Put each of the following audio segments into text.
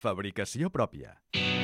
Fabricació pròpia.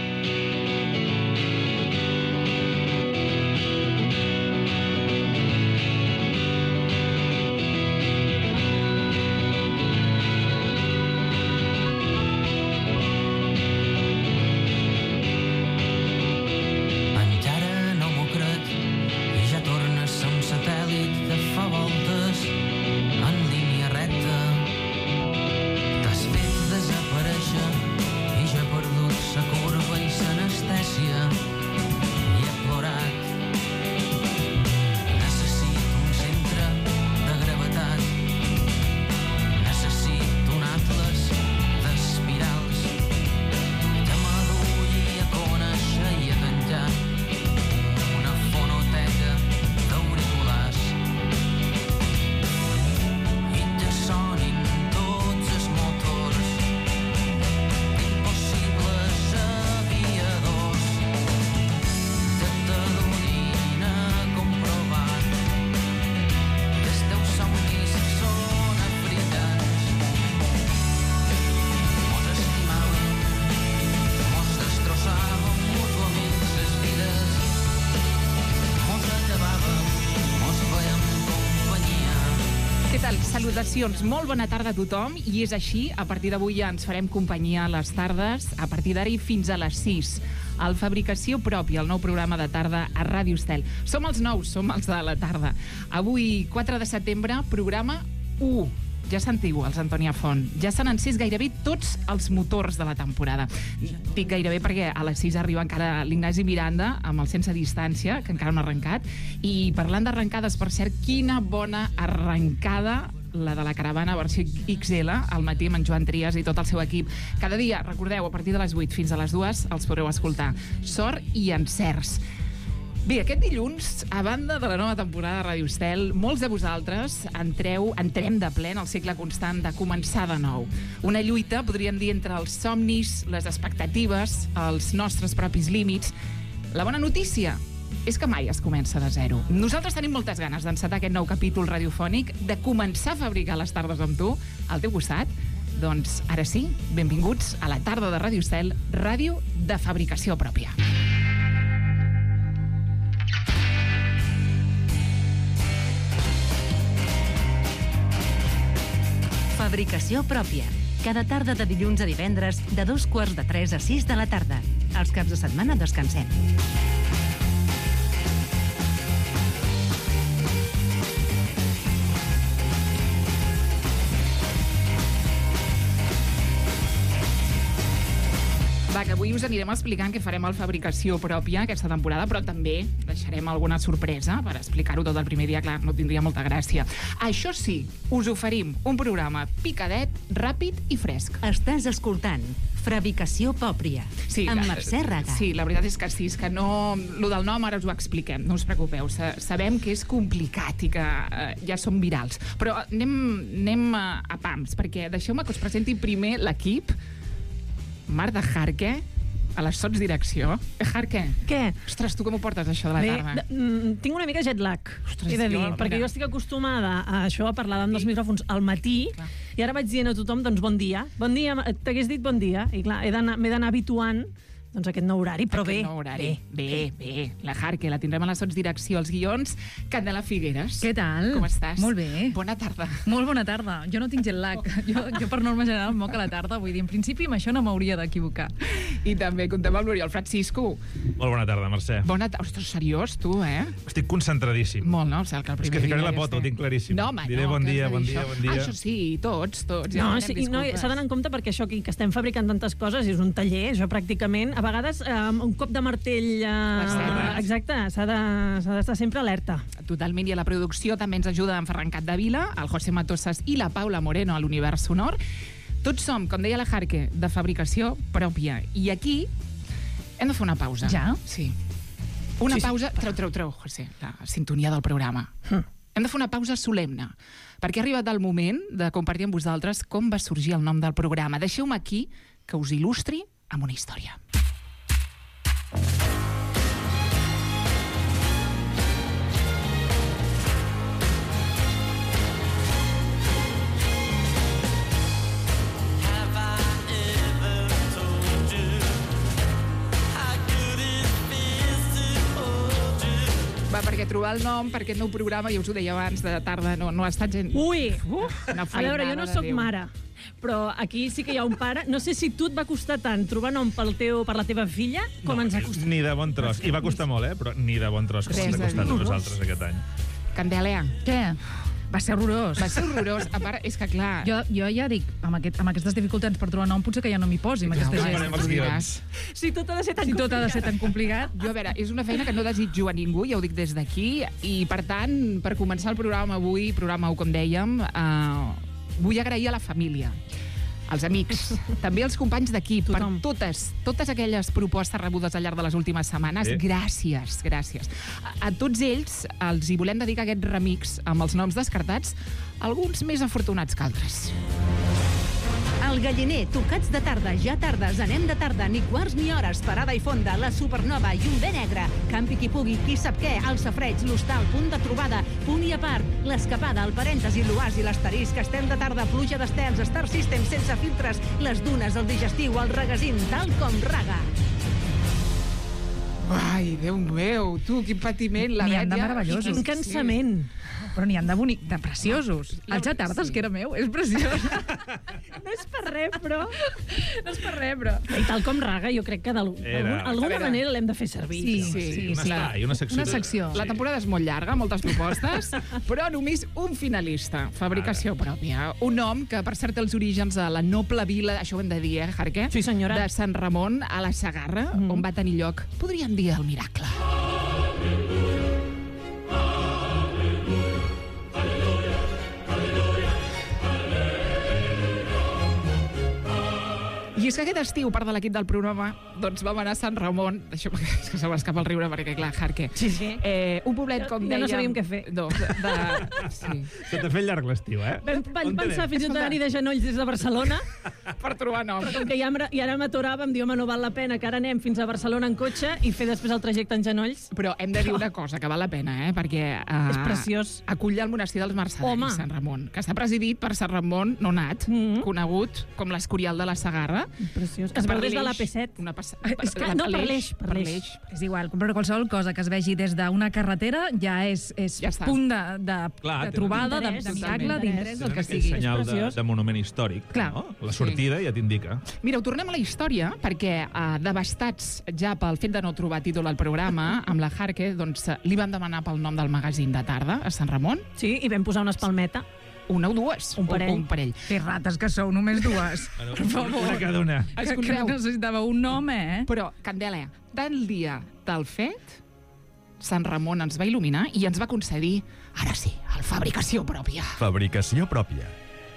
Salutacions, molt bona tarda a tothom, i és així, a partir d'avui ja ens farem companyia a les tardes, a partir d'ara i fins a les 6. El Fabricació Pròpia, el nou programa de tarda a Ràdio Estel. Som els nous, som els de la tarda. Avui, 4 de setembre, programa 1. Ja sentiu els Antònia Font. Ja s'han encès gairebé tots els motors de la temporada. Dic gairebé perquè a les 6 arriba encara l'Ignasi Miranda amb el Sense Distància, que encara no ha arrencat. I parlant d'arrencades, per cert, quina bona arrencada la de la caravana versió XL, al matí amb en Joan Trias i tot el seu equip. Cada dia, recordeu, a partir de les 8 fins a les 2 els podreu escoltar. Sort i encerts. Bé, aquest dilluns, a banda de la nova temporada de Ràdio Estel, molts de vosaltres entrem de ple en el cicle constant de començar de nou. Una lluita, podríem dir, entre els somnis, les expectatives, els nostres propis límits. La bona notícia és que mai es comença de zero. Nosaltres tenim moltes ganes d'encetar aquest nou capítol radiofònic, de començar a fabricar les tardes amb tu, al teu costat. Doncs ara sí, benvinguts a la tarda de Ràdio Estel, ràdio de fabricació pròpia. Fabricació pròpia. Cada tarda de dilluns a divendres, de 2:45 a 6 de la tarda. Els caps de setmana descansem. Va, que avui us anirem explicant què farem al Fabricació Pròpia aquesta temporada, però també deixarem alguna sorpresa per explicar-ho tot el primer dia, clar, no tindria molta gràcia. Això sí, us oferim un programa picadet, ràpid i fresc. Estàs escoltant Fabricació Pròpia, sí, amb Mercè Raga. Sí, la veritat és que sí, és que no... Lo del nom ara us ho expliquem, no us preocupeu. Sabem que és complicat i que ja som virals. Però anem a pams, perquè deixeu-me que us presenti primer l'equip. Marta Jarque, a les sots direcció. Jarque. Què? Ostres, tu com ho portes, això de la tarda? Tinc una mica jet lag, ostres, he de dir, perquè jo estic acostumada a això, a parlar amb els micròfons al matí, clar. I ara vaig dient a tothom, doncs, bon dia. Bon dia, t'hagués dit bon dia, i clar, m'he d'anar habituant doncs aquest nou horari, però bé. Nou horari. Bé. La Jarque, la tindrem a les sots direcció, els guions. Candela Figueres. Què tal? Com estàs? Molt bé. Bona tarda. Molt bona tarda. Jo no tinc jet lag. Jo per norma general moc a la tarda, vull dir, en principi amb això no m'hauria d'equivocar. I també contem amb l'Oriol Francisco. Molt bona tarda, Mercè. Bona tarda. Ostres, seriós, tu, Estic concentradíssim. Molt, no? O sigui, que el primer és que ficaré la pota, ho tinc claríssim. No, home, diré bon dia. Això sí, tots. Ja no, sí, no, s'ha d'anar en compte perquè això que estem fabricant tantes coses és un taller, això pràcticament, a vegades un cop de martell... Exacte, s'ha d'estar sempre alerta. Totalment, i a la producció també ens ajuda en Ferran Capdevila, el José Matosas i la Paula Moreno a l'Univers Sonor. Tots som, com deia la Jarque, de fabricació pròpia. I aquí hem de fer una pausa. Ja? Sí. Una pausa... Treu, José, la sintonia del programa. Hem de fer una pausa solemne, perquè ha arribat el moment de compartir amb vosaltres com va sorgir el nom del programa. Deixeu-me aquí que us il·lustri amb una història. Have I ever told Va, perquè trobar el nom per aquest nou programa, ja us ho deia abans, de tarda, no ha estat gent... Ui! Una A veure, jo no sóc mare, però aquí sí que hi ha un pare. No sé si tu et va costar tant trobar nom per la teva filla com ens ha costat. Ni de bon tros. I va costar molt, però ni de bon tros com ens ha costat a nosaltres aquest any. Candèlia. Què? Va ser horrorós. Va ser horrorós. A part, és que clar... Jo ja dic, amb aquestes dificultats per trobar nom, potser que ja no m'hi posi amb aquesta gent. Farem els guions. Si tot ha de ser tan Si tot ha de complicat. ser tan complicat... Jo, a veure, és una feina que no desitjo a ningú, ja ho dic des d'aquí, i per tant, per començar el programa avui, programa 1, com dèiem, vull agrair a la família, als amics, també als companys d'equip, per totes aquelles propostes rebudes al llarg de les últimes setmanes. Gràcies. A tots ells els hi volem dedicar aquest remix amb els noms descartats, alguns més afortunats que altres. El Galliner, tocats de tarda, ja tardes, anem de tarda, ni quarts ni hores, parada i fonda, la Supernova, Llumber Negre, campi qui pugui, qui sap què, el safreig, l'hostal, punt de trobada, punt i a part, l'escapada, el parèntesi, l'oasi, l'asterisc, estem de tarda, pluja d'estels, Star System sense filtres, les dunes, el digestiu, el regasín, tal com raga. Ai, Déu meu, tu, quin patiment, la N'hi ha de Bètia. meravellosos. Quin cansament. Però n'hi ha de preciosos. El ja tardes, que era meu, és preciós. No és per res, però... No és per res, però... I tal com raga, jo crec que d'alguna manera l'hem de fer servir. Sí. Una secció. Una secció. La temporada és molt llarga, moltes propostes, però només un finalista, fabricació pròpia. Un nom que, per cert, té els orígens a la noble vila, això ho hem de dir, Jarque? Sí, senyora. De Sant Ramon, a la Segarra, on va tenir lloc, podríem dir, el miracle. I és que aquest estiu, part de l'equip del programa, doncs vam anar a Sant Ramon, això és que se m'escapa el riure perquè, clar, Jarque. Sí. Un poblet, com Ja dèiem... no sabíem què fer. No, sí. Se t'ha fet llarg l'estiu, Vam pensar fins i tot anar-hi de genolls des de Barcelona, Per trobar nom. com que ja ara m'aturàvem, diu, home, no val la pena que ara anem fins a Barcelona en cotxe i fer després el trajecte en genolls. Però hem de dir una cosa, que val la pena, perquè... És preciós. Acull el monestir dels Mercedaris, Home. Sant Ramon, que està presidit per Sant Ramon Nonat, conegut com l'Escorial de la Segarra. Preciós. Es veu des de l'AP7. És que no, per l'Eix. És igual, però qualsevol cosa que es vegi des d'una carretera ja és Ja està. punt de trobada, de D'interès, miracle, totalment. d'interès, el que Aquell sigui. senyal És preciós. de monument històric. Clar. No? La sortida ja t'indica. Mireu, tornem a la història, perquè devastats ja pel fet de no trobar títol al programa, amb la Jarque, doncs li vam demanar pel nom del magazín de tarda, a Sant Ramon, Sí, i vam posar una espalmeta. una o dues. Un parell. O un parell. Que rates que sou, només dues. Per favor. Una cada una. Que Escolteu, necessitava un nom, però, Candela, del dia del fet, Sant Ramon ens va il·luminar i ens va concedir, ara sí, el fabricació pròpia. Fabricació pròpia.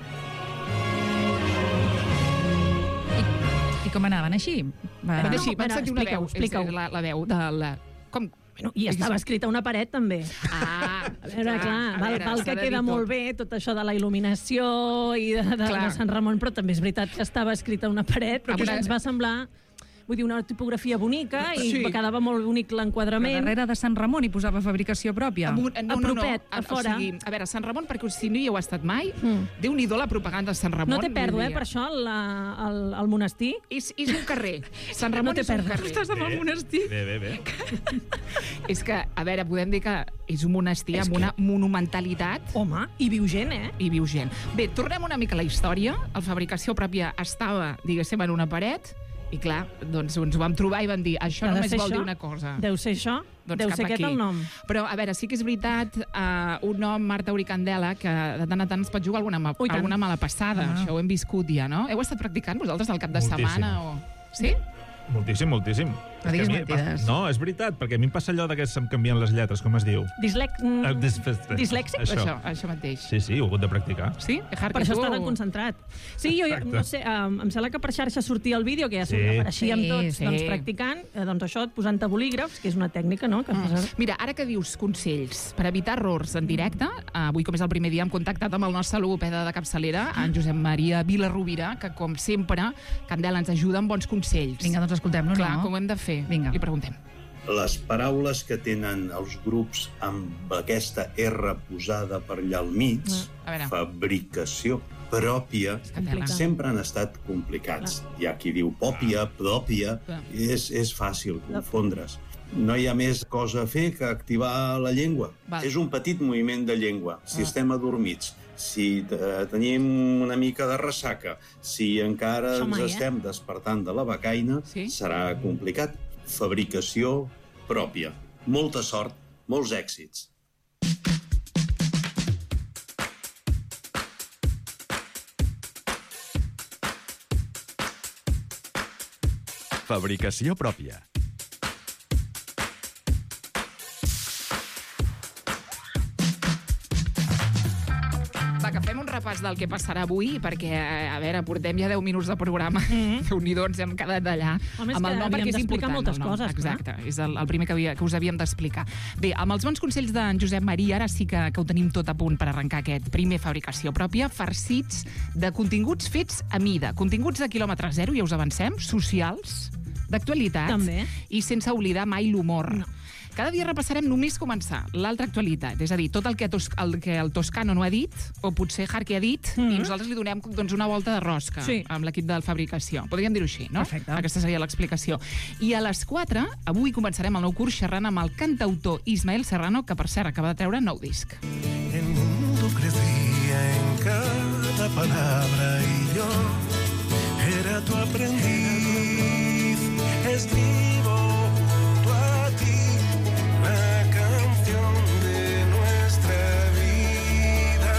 I com anaven així? Va. Van així, van Ara, sentir una veu, explica-ho. és la veu de la... Com? Bueno, i estava escrita a una paret, també. Ah, A veure, clar, val que queda molt bé tot això de la il·luminació i de Sant Ramon, però també és veritat que estava escrita a una paret, però que ens va semblar... Vull dir, una tipografia bonica i Sí. quedava molt bonic Però l'enquadrament. darrere de Sant Ramon hi posava fabricació pròpia. Apropet, a fora. O sigui, a veure, Sant Ramon, perquè si no hi heu estat mai, Déu-n'hi-do la propaganda de Sant Ramon. No té pèrdua, vull dir, per això, el monestir. És un carrer. Sant Ramon No té és un pèrdua. carrer. Estàs amb el monestir. Bé. És que, a veure, podem dir que és un monestir amb una monumentalitat Home, i viu gent, i viu gent. Bé, tornem una mica a la història. La fabricació pròpia estava, diguéssim, en una paret, i clar, doncs ens ho vam trobar i vam dir, això Ha de només ser vol això? dir una cosa. Deu ser això? Doncs Deu cap ser aquest aquí. el nom. Però, a veure, sí que és veritat, un nom, Marta Uricandela, que de tant en tant ens pot jugar Ui, tant. alguna mala passada. Això ho hem viscut ja, no? Heu estat practicant vosaltres al cap de Moltíssim. setmana? O... Sí? Moltíssim. No diguis És que a mi- mentides. No, és veritat, perquè a mi em passa allò que se'm canvien les lletres, com es diu? Dislèxic? Això mateix. Sí, ho he hagut de practicar. Sí? Per això està tan concentrat. Sí, jo Exacte. no sé, em sembla que per xarxa sortia el vídeo, que ja Sí. apareixíem Sí, tots sí. doncs, practicant, doncs això, posant-te bolígrafs, que és una tècnica, no?, que fas... Mira, ara que dius consells per evitar errors en directe, avui, com és el primer dia, hem contactat amb el nostre logopeda de capçalera, en Josep Maria Vilarrovira, que, com sempre, Candela ens ajuda amb bons consells. Vinga, doncs escoltem-lo, Clar, no? com ho hem de fer? Vinga. Li preguntem. Les paraules que tenen els grups amb aquesta R posada per allà al mig, A veure. fabricació pròpia, Candela. sempre han estat complicats. Hi ha qui diu pòpia, pròpia, Clar. és fàcil confondre's. No hi ha més cosa a fer que activar la llengua. Val. És un petit moviment de llengua. Si estem adormits, si tenim una mica de ressaca, si encara ens estem despertant de la becaina, serà complicat. Fabricació pròpia. Molta sort, molts èxits. Fabricació pròpia. Va, que fem un repàs del que passarà avui, perquè, a veure, portem ja 10 minuts de programa. Déu-n'hi-do, ens hem quedat d'allà. Home, amb el nom, perquè és important. moltes coses. Exacte, és el primer que us havíem d'explicar. Bé, amb els bons consells d'en Josep Maria, ara sí que ho tenim tot a punt per arrencar aquest primer Fabricació Pròpia, farcits de continguts fets a mida. Continguts de quilòmetre zero, ja us avancem, socials, d'actualitat, també, i sense oblidar mai l'humor. No. Cada dia repassarem només començar l'altra actualitat, és a dir, tot el que el Toscano no ha dit, o potser Jarque ha dit, i nosaltres li donem doncs, una volta de rosca amb l'equip de fabricació. Podríem dir-ho així, no? Perfecte. Aquesta seria l'explicació. I a les 4, avui començarem el nou curs xerrant amb el cantautor Ismael Serrano, que per cert acaba de treure nou disc. El mundo crecía en cada palabra y yo era tu aprendiz. Escribo junto a ti la canción de nuestra vida.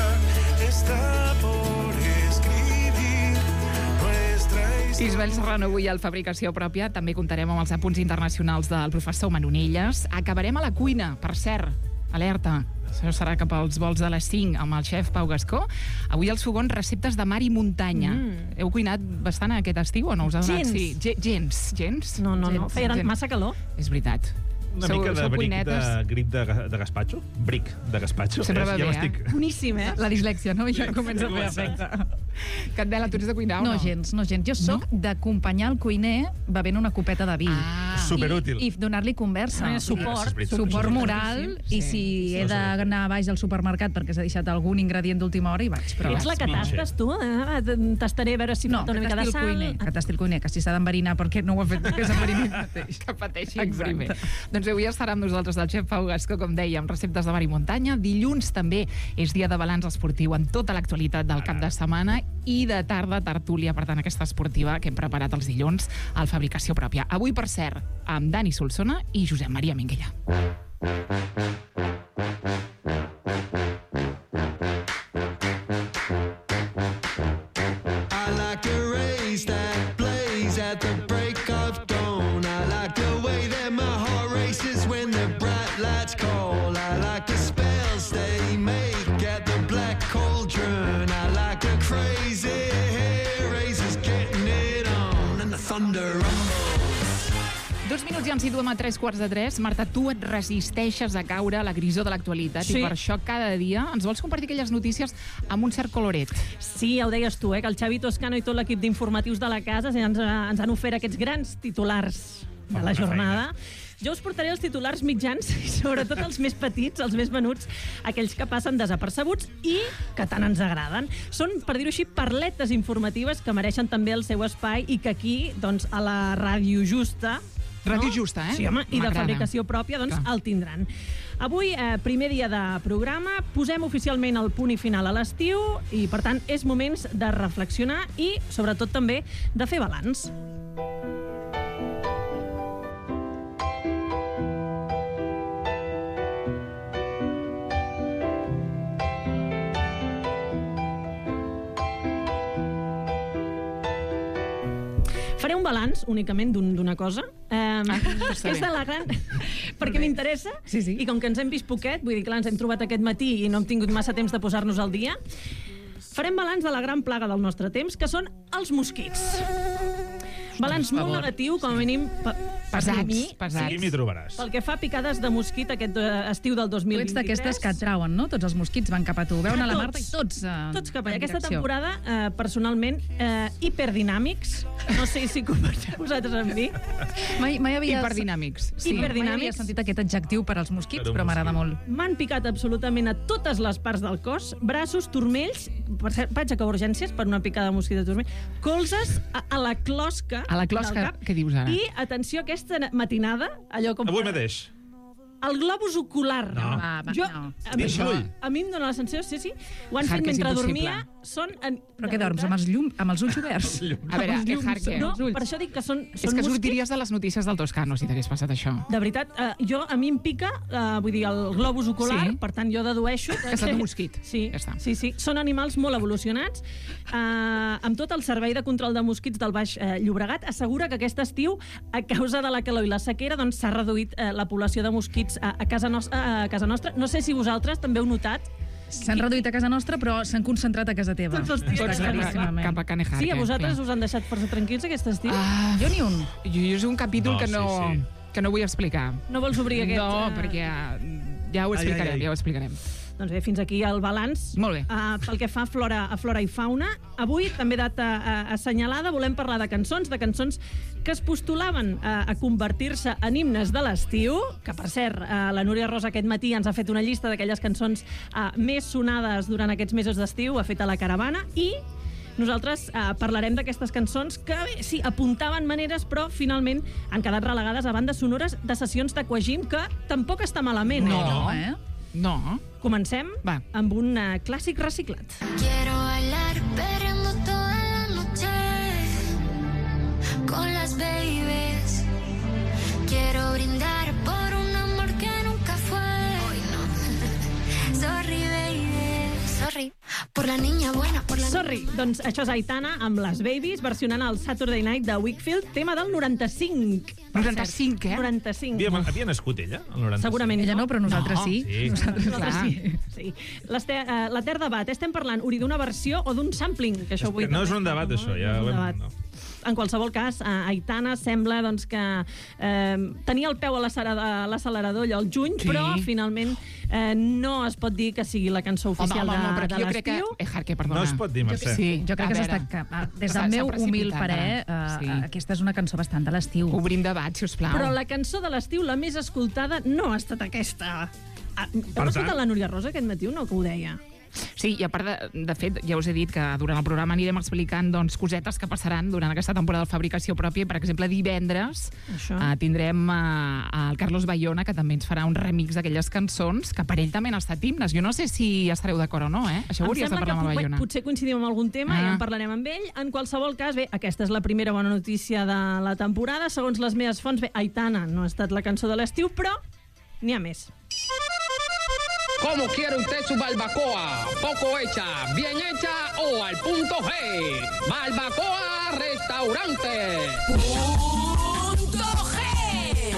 Está por escribir nuestra historia. Ismael Serrano avui al Fabricació Pròpia. També comptarem amb els apunts internacionals del professor Manonelles. Acabarem a la cuina, per cert. Alerta. Això serà cap als vols de les 5 amb el xef Pau Gascó. Avui als fogons receptes de mar i muntanya. Heu cuinat bastant aquest estiu o no us ha donat? Gens. Sí. Gens? No. Feia massa calor. És veritat. Una mica de grip de gazpacho. Bric de gazpacho. Sempre va bé, Boníssim, La dislèxia, no? Ja comença a fer efecte. Catbela, tu ets de cuinar o no? No, gens. Jo soc d'acompanyar el cuiner bevent una copeta de vi. Superútil. I donar-li conversa. Suport moral. I si he d'anar baix al supermercat perquè s'ha deixat algun ingredient d'última hora, hi vaig. Ets la que tastes, tu? Tastaré a veure si falta una mica de sal. Que tasti el cuiner, que si s'ha d'enverinar perquè no ho ha fet perquè s'enverini mateix. Que pateixi primer. Doncs avui estarà amb nosaltres el xef Pau Gascó, com dèiem, receptes de mar i muntanya. Dilluns també és dia de balanç esportiu en tota l'actualitat del cap de setmana, i de tarda tertúlia, per tant, aquesta esportiva que hem preparat els dilluns al Fabricació Pròpia. Avui, per cert, amb Dani Solsona i Josep Maria Minguella. I like the race that plays at the break of dawn. I like the way that my heart races when the bright lights call. I like the spells they make at the black cauldron. I like the crazy hair races getting it on and the thunder rumbles. 2 minuts i ens situem a 3:15. Marta, tu et resisteixes a caure a la grisó de l'actualitat, i per això cada dia ens vols compartir aquelles notícies amb un cert coloret. Sí, ja ho deies tu, que el Xavi Toscano i tot l'equip d'informatius de la casa ens han ofert aquests grans titulars de la jornada. Jo us portaré els titulars mitjans i sobretot els més petits, els més venuts, aquells que passen desapercebuts i que tant ens agraden. Són, per dir-ho així, parletes informatives que mereixen també el seu espai i que aquí, doncs, a la Ràdio Justa... Ràdio Justa, Sí, home, i de Fabricació Pròpia, doncs, el tindran. Avui, primer dia de programa, posem oficialment el punt i final a l'estiu i, per tant, és moments de reflexionar i, sobretot, també de fer balanç. Faré un balanç únicament d'una cosa, que és de la gran... perquè m'interessa, i com que ens hem vist poquet, vull dir, clar, ens hem trobat aquest matí i no hem tingut massa temps de posar-nos al dia, farem balanç de la gran plaga del nostre temps, que són els mosquits. Balanç molt negatiu, com a mínim... Pesats. Aquí m'hi trobaràs. Pel que fa a picades de mosquit aquest estiu del 2023... Tu ets d'aquestes que et trauen, no? Tots els mosquits van cap a tu. Veuen a la Marta i tots cap allà. Aquesta temporada, personalment, hiperdinàmics. No sé si comparteu vosaltres amb mi. Mai havia... Hiperdinàmics. Mai havia sentit aquest adjectiu per als mosquits, però m'agrada molt. M'han picat absolutament a totes les parts del cos, braços, turmells... Per cert, vaig a urgències per una picada de mosquit de turmell. Colzes a la closca... A la closca, què dius ara? I, atenció, aquesta matinada, allò com... Avui mateix. El globus ocular. No. A mi em dóna la sensació, sí, ho han fet mentre dormia. Però què dorms, amb els ulls oberts? A veure, Harque. No, per això dic que són és que sortiries de les notícies del Toscano si t'hagués passat això. De veritat, a mi em pica, vull dir, el globus ocular, per tant, jo dedueixo... Que s'ha de mosquit. Sí, són animals molt evolucionats. Amb tot el Servei de Control de Mosquits del Baix Llobregat assegura que aquest estiu, a causa de la calor i la sequera, doncs s'ha reduït la població de mosquits a casa nostra. No sé si vosaltres també heu notat. S'han reduït a casa nostra, però s'han concentrat a casa teva. Tots els dies. Cap a Canejar. Sí, a vosaltres us han deixat força tranquils aquest estiu? Jo ni un. Jo és un capítol que no vull explicar. No vols obrir aquest... No, perquè ja ho explicarem. Doncs bé, fins aquí el balanç. Molt bé. Pel que fa a flora i fauna. Avui, també data assenyalada, volem parlar de cançons que es postulaven a convertir-se en himnes de l'estiu, que, per cert, la Núria Rosa aquest matí ens ha fet una llista d'aquelles cançons més sonades durant aquests mesos d'estiu, ha fet a la caravana, i nosaltres parlarem d'aquestes cançons que, bé, sí, apuntaven maneres, però finalment han quedat relegades a bandes sonores de sessions d'Aquagym, que tampoc està malament. No. Comencem amb un clàssic reciclat. Quiero bailar perreando toda la noche con las babies. Quiero brindar por un amor que nunca fue. Hoy no. Sorry, baby. Sorry. Por la niña buena, por la Sorry. Doncs això és Aitana amb les Babies versionant el Saturday Night de Wakefield, tema del 95. 95, 95. Havia nascut ella, el 95? Segurament ella no, però nosaltres sí. Nosaltres sí. La Ter debat, estem parlant d'una versió o d'un sampling? Que això no és un debat, això. En qualsevol cas, Aitana sembla doncs, que tenia el peu a l'accelerador allò al juny, però finalment no es pot dir que sigui la cançó oficial de l'estiu. No es pot dir, Mercè. Jo crec que s'està... Des del meu humil parer, aquesta és una cançó bastant de l'estiu. Obrim debat, si us plau. Però la cançó de l'estiu, la més escoltada, no ha estat aquesta. Heu escoltat la Núria Rosa aquest matí o no, que ho deia? Sí, i a part, de fet, ja us he dit que durant el programa anirem explicant cosetes que passaran durant aquesta temporada de fabricació pròpia. Per exemple, divendres tindrem el Carlos Bayona, que també ens farà un remix d'aquelles cançons, que per ell també han estat himnes. Jo no sé si estareu d'acord o no, Això ho hauries de parlar amb el Bayona. Potser coincidim amb algun tema i en parlarem amb ell. En qualsevol cas, bé, aquesta és la primera bona notícia de la temporada. Segons les meves fonts, bé, Aitana no ha estat la cançó de l'estiu, però n'hi ha més. ¿Cómo quiere usted su barbacoa? ¿Poco hecha, bien hecha o al punto G? Barbacoa Restaurante. ¡Punto G!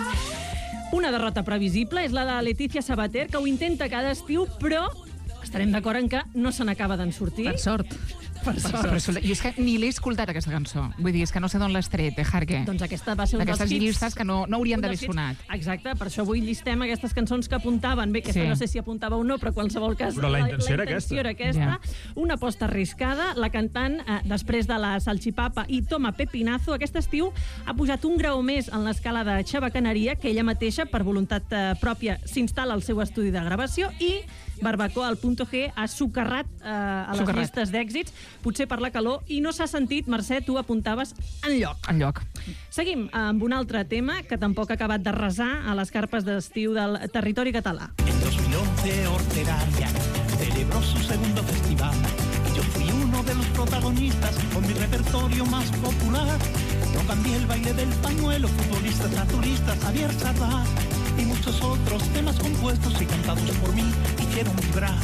Una derrota previsible és la de Leticia Sabater, que ho intenta cada estiu, però estarem d'acord en que no se n'acaba d'en sortir. Per sort. Però jo és que ni l'he escoltat, aquesta cançó. Vull dir, és que no sé d'on l'has tret, Harque. Doncs aquesta va ser un dels hits. D'aquestes llistes que no haurien d'haver sonat. Exacte, per això avui llistem aquestes cançons que apuntaven. Bé, que no sé si apuntava o no, però en qualsevol cas... Però la intenció era aquesta. Una aposta arriscada. La cantant, després de la Salchipapa i Toma Pepinazo, aquest estiu ha pujat un grau més en l'escala de xabacaneria, que ella mateixa, per voluntat pròpia, s'instal·la al seu estudi de gravació, i Barbacoa al punto G ha socarrat a les llistes d'èxits, potser per la calor, i no s'ha sentit, Mercè, tu apuntaves, enlloc. Seguim amb un altre tema que tampoc ha acabat de resar a les carpes d'estiu del territori català. En 2011 Horteralia celebró su segundo festival y yo fui uno de los protagonistas con mi repertorio más popular. No cambié el baile del pañuelo, futbolistas, naturistas, Javier Sarraz y muchos otros temas compuestos y cantados por mí hicieron vibrar.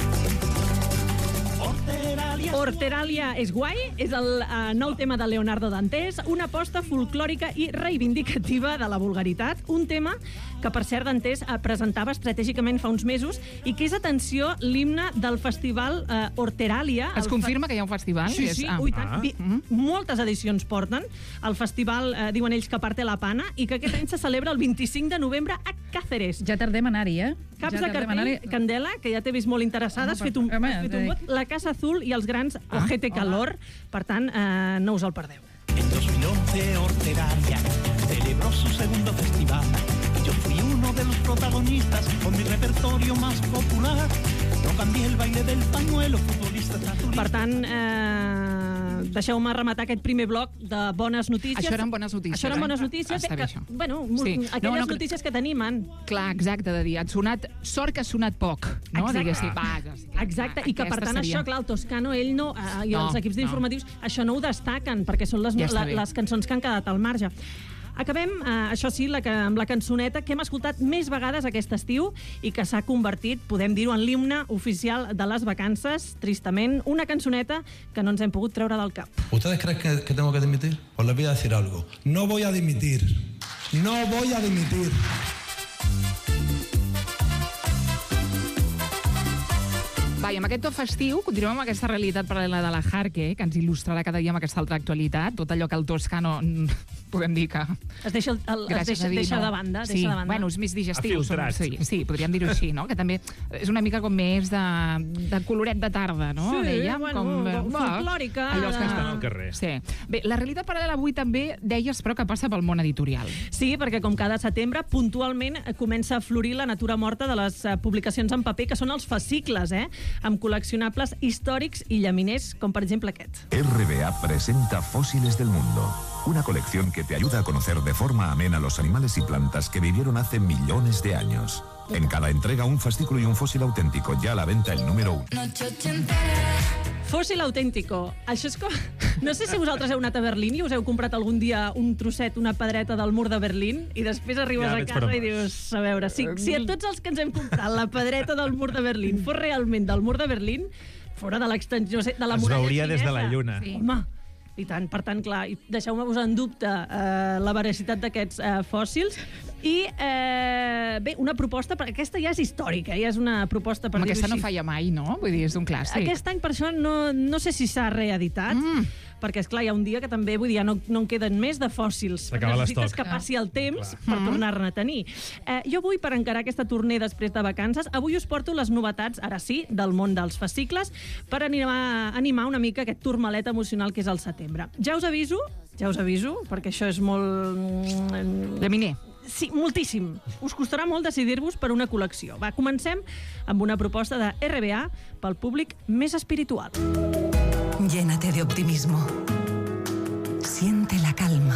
Horteralia és guai, és el nou tema de Leonardo Dantes, una aposta folclòrica i reivindicativa de la vulgaritat, un tema que, per cert, Dantes presentava estratègicament fa uns mesos i que és, atenció, l'himne del festival Horteralia. Es confirma que hi ha un festival? Sí, ui, tant. Moltes edicions porten. El festival, diuen ells, que parte la pana, i que aquest any se celebra el 25 de novembre a Cáceres. Ja tardem a anar-hi, Caps de cartell, Candela, que ja t'he vist molt interessada, has fet un vot, la Casa Azul i els grans Ojete Calor. Per tant, no us el perdeu. En 2011 Horteralia celebró su segundo festival y yo fui uno de los protagonistas con mi repertorio más popular. No cambié el baile del pañuelo, futbolistas, naturistas... Per tant, deixeu-me rematar aquest primer bloc de bones notícies. Això eren bones notícies. Això eren bones notícies. Està bé, això. Bueno, aquelles notícies que t'animen. Clar, exacte, de dir, ha sonat, sort que ha sonat poc, no? Diguéssim, exacte, i que per tant això, clar, el Toscano, ell no, i els equips d'informatius, això no ho destaquen, perquè són les cançons que han quedat al marge. Acabem, això sí, amb la cançoneta que hem escoltat més vegades aquest estiu i que s'ha convertit, podem dir-ho, en l'himne oficial de les vacances, tristament, una cançoneta que no ens hem pogut treure del cap. ¿Ustedes creen que tengo que dimitir? Pues les voy a decir algo. No voy a dimitir. No voy a dimitir. Va, i amb aquest to festiu continuem amb aquesta realitat paral·lela de la Jarque, que ens il·lustrarà cada dia amb aquesta altra actualitat, tot allò que el Toscano podem dir que... Es deixa de banda. Sí, bueno, és més digestiu. Sí, podríem dir-ho així, no? Que també és una mica com més de coloret de tarda, no? Sí, bueno, folclòrica. Allò que estan al carrer. Sí. Bé, la realitat paral·lela avui també, deies, però que passa pel món editorial. Sí, perquè com cada setembre, puntualment comença a florir la natura morta de les publicacions en paper, que són els fascicles, amb col·leccionables històrics i llaminers, com per exemple aquest. RBA presenta Fósiles del Mundo, una colección que te ayuda a conocer de forma amena los animales y plantas que vivieron hace millones de años. En cada entrega un fascículo y un fósil auténtico, ya a la venta el número 1. Fòssil autèntico. Això és com... No sé si vosaltres heu anat a Berlín i us heu comprat algun dia un trosset, una pedreta del mur de Berlín i després arribes a casa i dius, a veure, si a tots els que ens hem comprat la pedreta del mur de Berlín fos realment del mur de Berlín, fora de l'extensió, no sé, de la muralla xinesa... Es veuria des de la Lluna. Sí. Home, i tant, per tant, clar, deixeu-me posar en dubte la veracitat d'aquests fòssils. I, bé, una proposta, perquè aquesta ja és històrica, ja és una proposta per dir-ho així. Aquesta no falla mai, no? Vull dir, és un clàssic. Aquest any, per això, no sé si s'ha reeditat, perquè, esclar, hi ha un dia que també, vull dir, ja no en queden més de fòssils. Necessites que passi el temps per tornar-ne a tenir. Jo avui, per encarar aquesta tournée després de vacances, avui us porto les novetats, ara sí, del món dels fascicles, per animar una mica aquest turmalet emocional que és el setembre. Ja us aviso, perquè això és molt... Llaminer. Sí, moltíssim. Us costarà molt decidir-vos per una col·lecció. Va, comencem amb una proposta de RBA pel públic més espiritual. Llénate de optimismo. Siente la calma.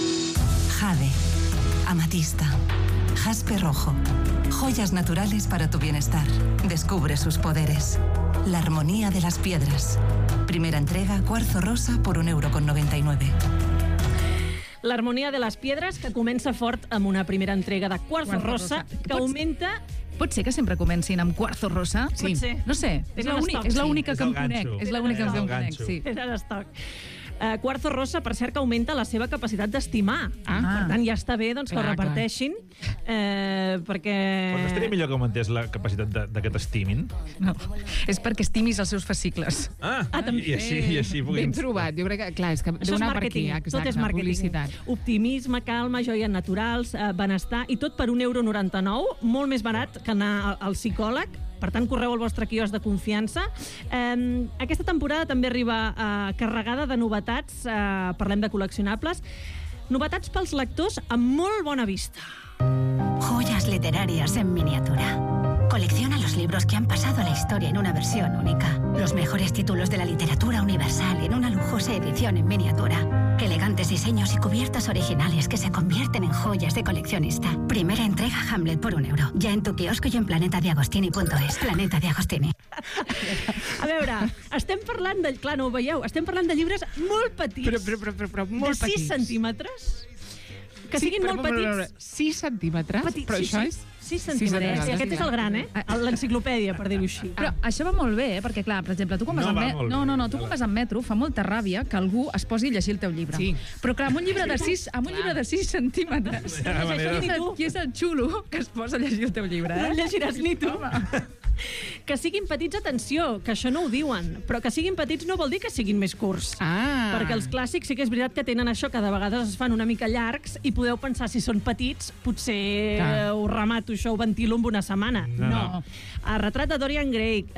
Jade, amatista, jaspe rojo. Joyas naturales para tu bienestar. Descubre sus poderes. La armonía de las piedras. Primera entrega, cuarzo rosa por €1,99. L'harmonia de les piedres, que comença fort amb una primera entrega de Cuarzo Rosa, que augmenta... Pot ser que sempre comencin amb Cuarzo Rosa? Sí. Pot ser. No sé, és l'única que em conec. És l'única que em conec, sí. És l'estoc. Cuarzo Rosa, per cert, que augmenta la seva capacitat d'estimar. Per tant, ja està bé doncs, que ho reparteixin, perquè... Però no estaria millor que augmentés la capacitat d'aquest estimin? No, és perquè estimis els seus fascicles. I així puguin... Ben trobat, jo crec que, clar, és que deu anar per aquí. Tot és màrqueting. Optimisme, calma, joies naturals, benestar, i tot per €1,99, molt més barat que anar al psicòleg. Per tant, correu al vostre quiosc de confiança. Aquesta temporada també arriba carregada de novetats. Parlem de col·leccionables. Novetats pels lectors amb molt bona vista. Joyas literarias en miniatura. Colecciona los libros que han pasado a la historia en una versión única. Los mejores títulos de la literatura universal en una lujosa edición en miniatura. Elegantes diseños y cubiertas originales que se convierten en joyas de coleccionista. Primera entrega Hamlet por €1. Ya en tu quiosco i en planetadiagostini.es. Planeta de Agostini. A veure, estem parlant de... Clar, no ho veieu. Estem parlant de llibres molt petits. Però molt petits. De 6 centímetres. Que siguin molt petits. 6 centímetres? Petits, però això és... 6 centímetres. Aquest és el gran, l'enciclopèdia, per dir-ho així. Però això va molt bé, perquè, clar, per exemple, tu quan vas tu quan vas en metro, fa molta ràbia que algú es posi a llegir el teu llibre. Sí. Però, clar, amb un llibre de 6 centímetres, qui és el xulo que es posa a llegir el teu llibre, No el llegiràs ni tu. Que siguin petits, atenció, que això no ho diuen, però que siguin petits no vol dir que siguin més curts. Perquè els clàssics sí que és veritat que tenen això, que de vegades es fan una mica llargs i podeu pensar, si són petits, potser ho remato, això ho ventilo en una setmana. No. El retrat de Dorian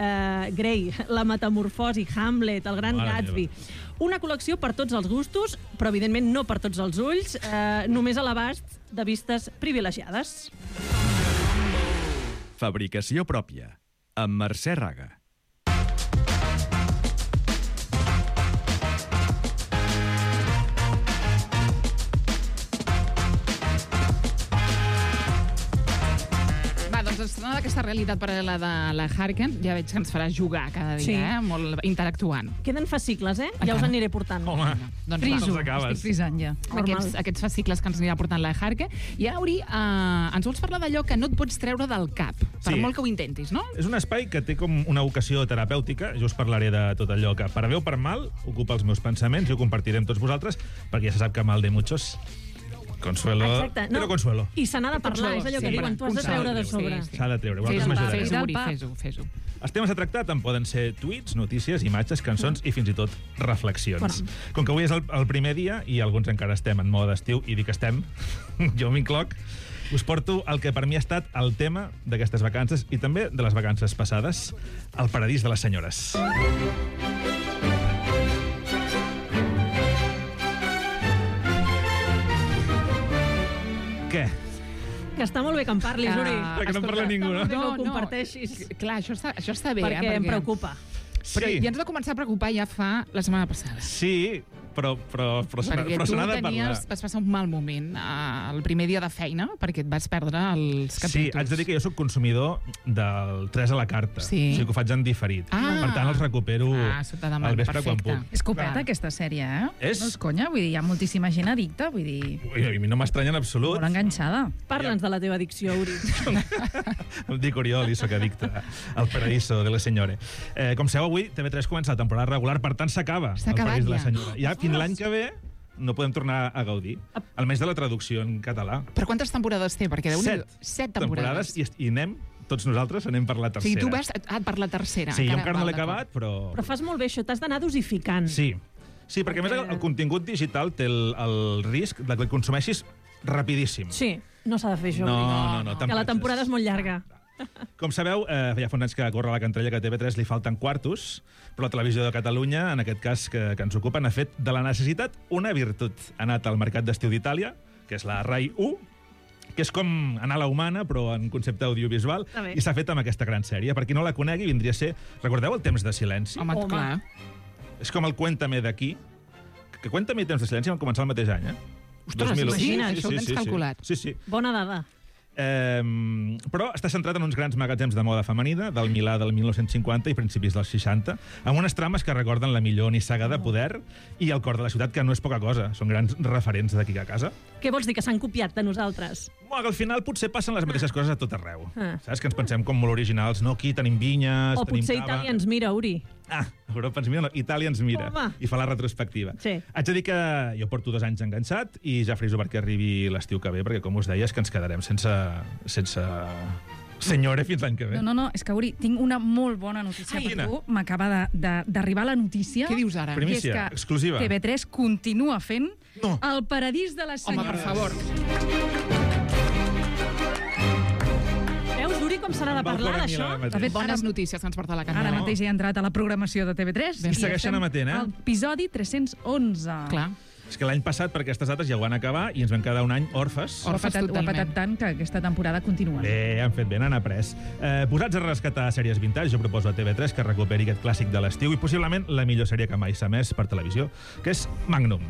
Gray, La metamorfosi, Hamlet, El gran Gatsby. Una col·lecció per tots els gustos, però evidentment no per tots els ulls, només a l'abast de vistes privilegiades. Fabricació pròpia, amb Mercè Raga. l'estrena d'aquesta realitat paral·lela de la Harken, ja veig que ens farà jugar cada dia, molt interactuant. Queden fascicles, Ja us aniré portant. Home, doncs friso, estic frisant ja. Aquests fascicles que ens anirà portant la Harken. I ara, Uri, ens vols parlar d'allò que no et pots treure del cap, per molt que ho intentis, no? És un espai que té com una vocació terapèutica. Jo us parlaré de tot allò que, per bé o per mal, ocupa els meus pensaments i ho compartiré amb tots vosaltres, perquè ja se sap que mal de muchos... Consuelo, però consuelo. I se n'ha de parlar, és allò que diuen, tu has de treure de sobre. S'ha de treure, vosaltres m'ajudareu. Fes-ho. Els temes a tractar tant poden ser tuits, notícies, imatges, cançons i fins i tot reflexions. Com que avui és el primer dia i alguns encara estem en mode d'estiu, i dic estem, jo m'incloc, us porto el que per mi ha estat el tema d'aquestes vacances i també de les vacances passades, el paradís de les senyores. Què? Que està molt bé que en parlis, Uri. Que no en parla ningú, no? Que ho comparteixis. Clar, això està bé, perquè em preocupa. Però ja ens va començar a preocupar ja fa la setmana passada. Sí, però se n'ha de parlar. Vas passar un mal moment el primer dia de feina perquè et vas perdre els capítols. Sí, haig de dir que jo soc consumidor del 3 a la carta. Sí. O sigui que ho faig en diferit. Per tant, els recupero al vespre quan puc. És copeta, aquesta sèrie, És? No és conya, vull dir, hi ha moltíssima gent addicta, vull dir... A mi no m'estranya en absolut. Molt enganxada. Parla'ns de la teva addicció, Uri. Em dic Oriol i sóc addicte al Paradiso de la Senyora. Com sabeu, avui TV3 comença la temporada regular, per tant s'acaba el Paradís de la Senyora. Ja fins l'any que ve no podem tornar a gaudir, almenys de la traducció en català. Però quantes temporades té? Perquè 7 temporades i anem, tots nosaltres anem per la tercera. O sigui, tu vas per la tercera. Sí, jo encara no l'he acabat, però... Però fas molt bé això, t'has d'anar dosificant. Sí, perquè a més el contingut digital té el risc de que el consumeixis rapidíssim. Sí, no s'ha de fer això. No. Que la temporada és molt llarga. Com sabeu, ja fa uns anys que corre la cantarella que a TV3 li falten quartos, però la Televisió de Catalunya, en aquest cas que ens ocupa, ha fet de la necessitat una virtut. Ha anat al mercat d'estiu d'Itàlia, que és la RAI 1, que és com anar a la humana, però en concepte audiovisual, i s'ha fet amb aquesta gran sèrie. Per qui no la conegui, vindria a ser... Recordeu el Temps de silenci? Home, clar. És com el Cuéntame d'aquí, que Cuéntame i Temps de silenci van començar el mateix any, Ostres, imagina't, això ho tens calculat. Sí. Bona dada. Però està centrat en uns grans magatzems de moda femenina del Milà del 1950 i principis dels 60, amb unes trames que recorden la millor nissaga de poder i el cor de la ciutat, que no és poca cosa. Són grans referents d'aquí a casa. Què vols dir, que s'han copiat de nosaltres? Al final potser passen les mateixes coses a tot arreu. Saps? Que ens pensem com molt originals. No, aquí tenim vinyes, o tenim potser cava... Itàlia ens mira, Uri. Europa ens mira, no, Itàlia ens mira. I fa la retrospectiva. Sí. Haig de dir que jo porto 2 anys enganxat i ja friso perquè arribi l'estiu que ve, perquè, com us deia, és que ens quedarem sense senyora fins l'any que ve. No, és que, Uri, tinc una molt bona notícia per tu. M'acaba d'arribar la notícia. Què dius ara? Primícia, exclusiva. TV3 continua fent el Paradís de les Senyores. Home, per favor. Veus, Uri, com s'ha de parlar d'això? De fet, bones notícies que ens porta la Candela. Ara mateix he entrat a la programació de TV3 i segueixen emetent, al episodi 311. Clar. És que l'any passat, per aquestes dates, ja ho van acabar i ens vam quedar un any orfes. Ho ha patat tant que aquesta temporada continua. Bé, han fet bé, n'han après. Posats a rescatar sèries vintage, jo proposo a TV3 que recuperi aquest clàssic de l'estiu i possiblement la millor sèrie que mai s'ha emès per televisió, que és Magnum.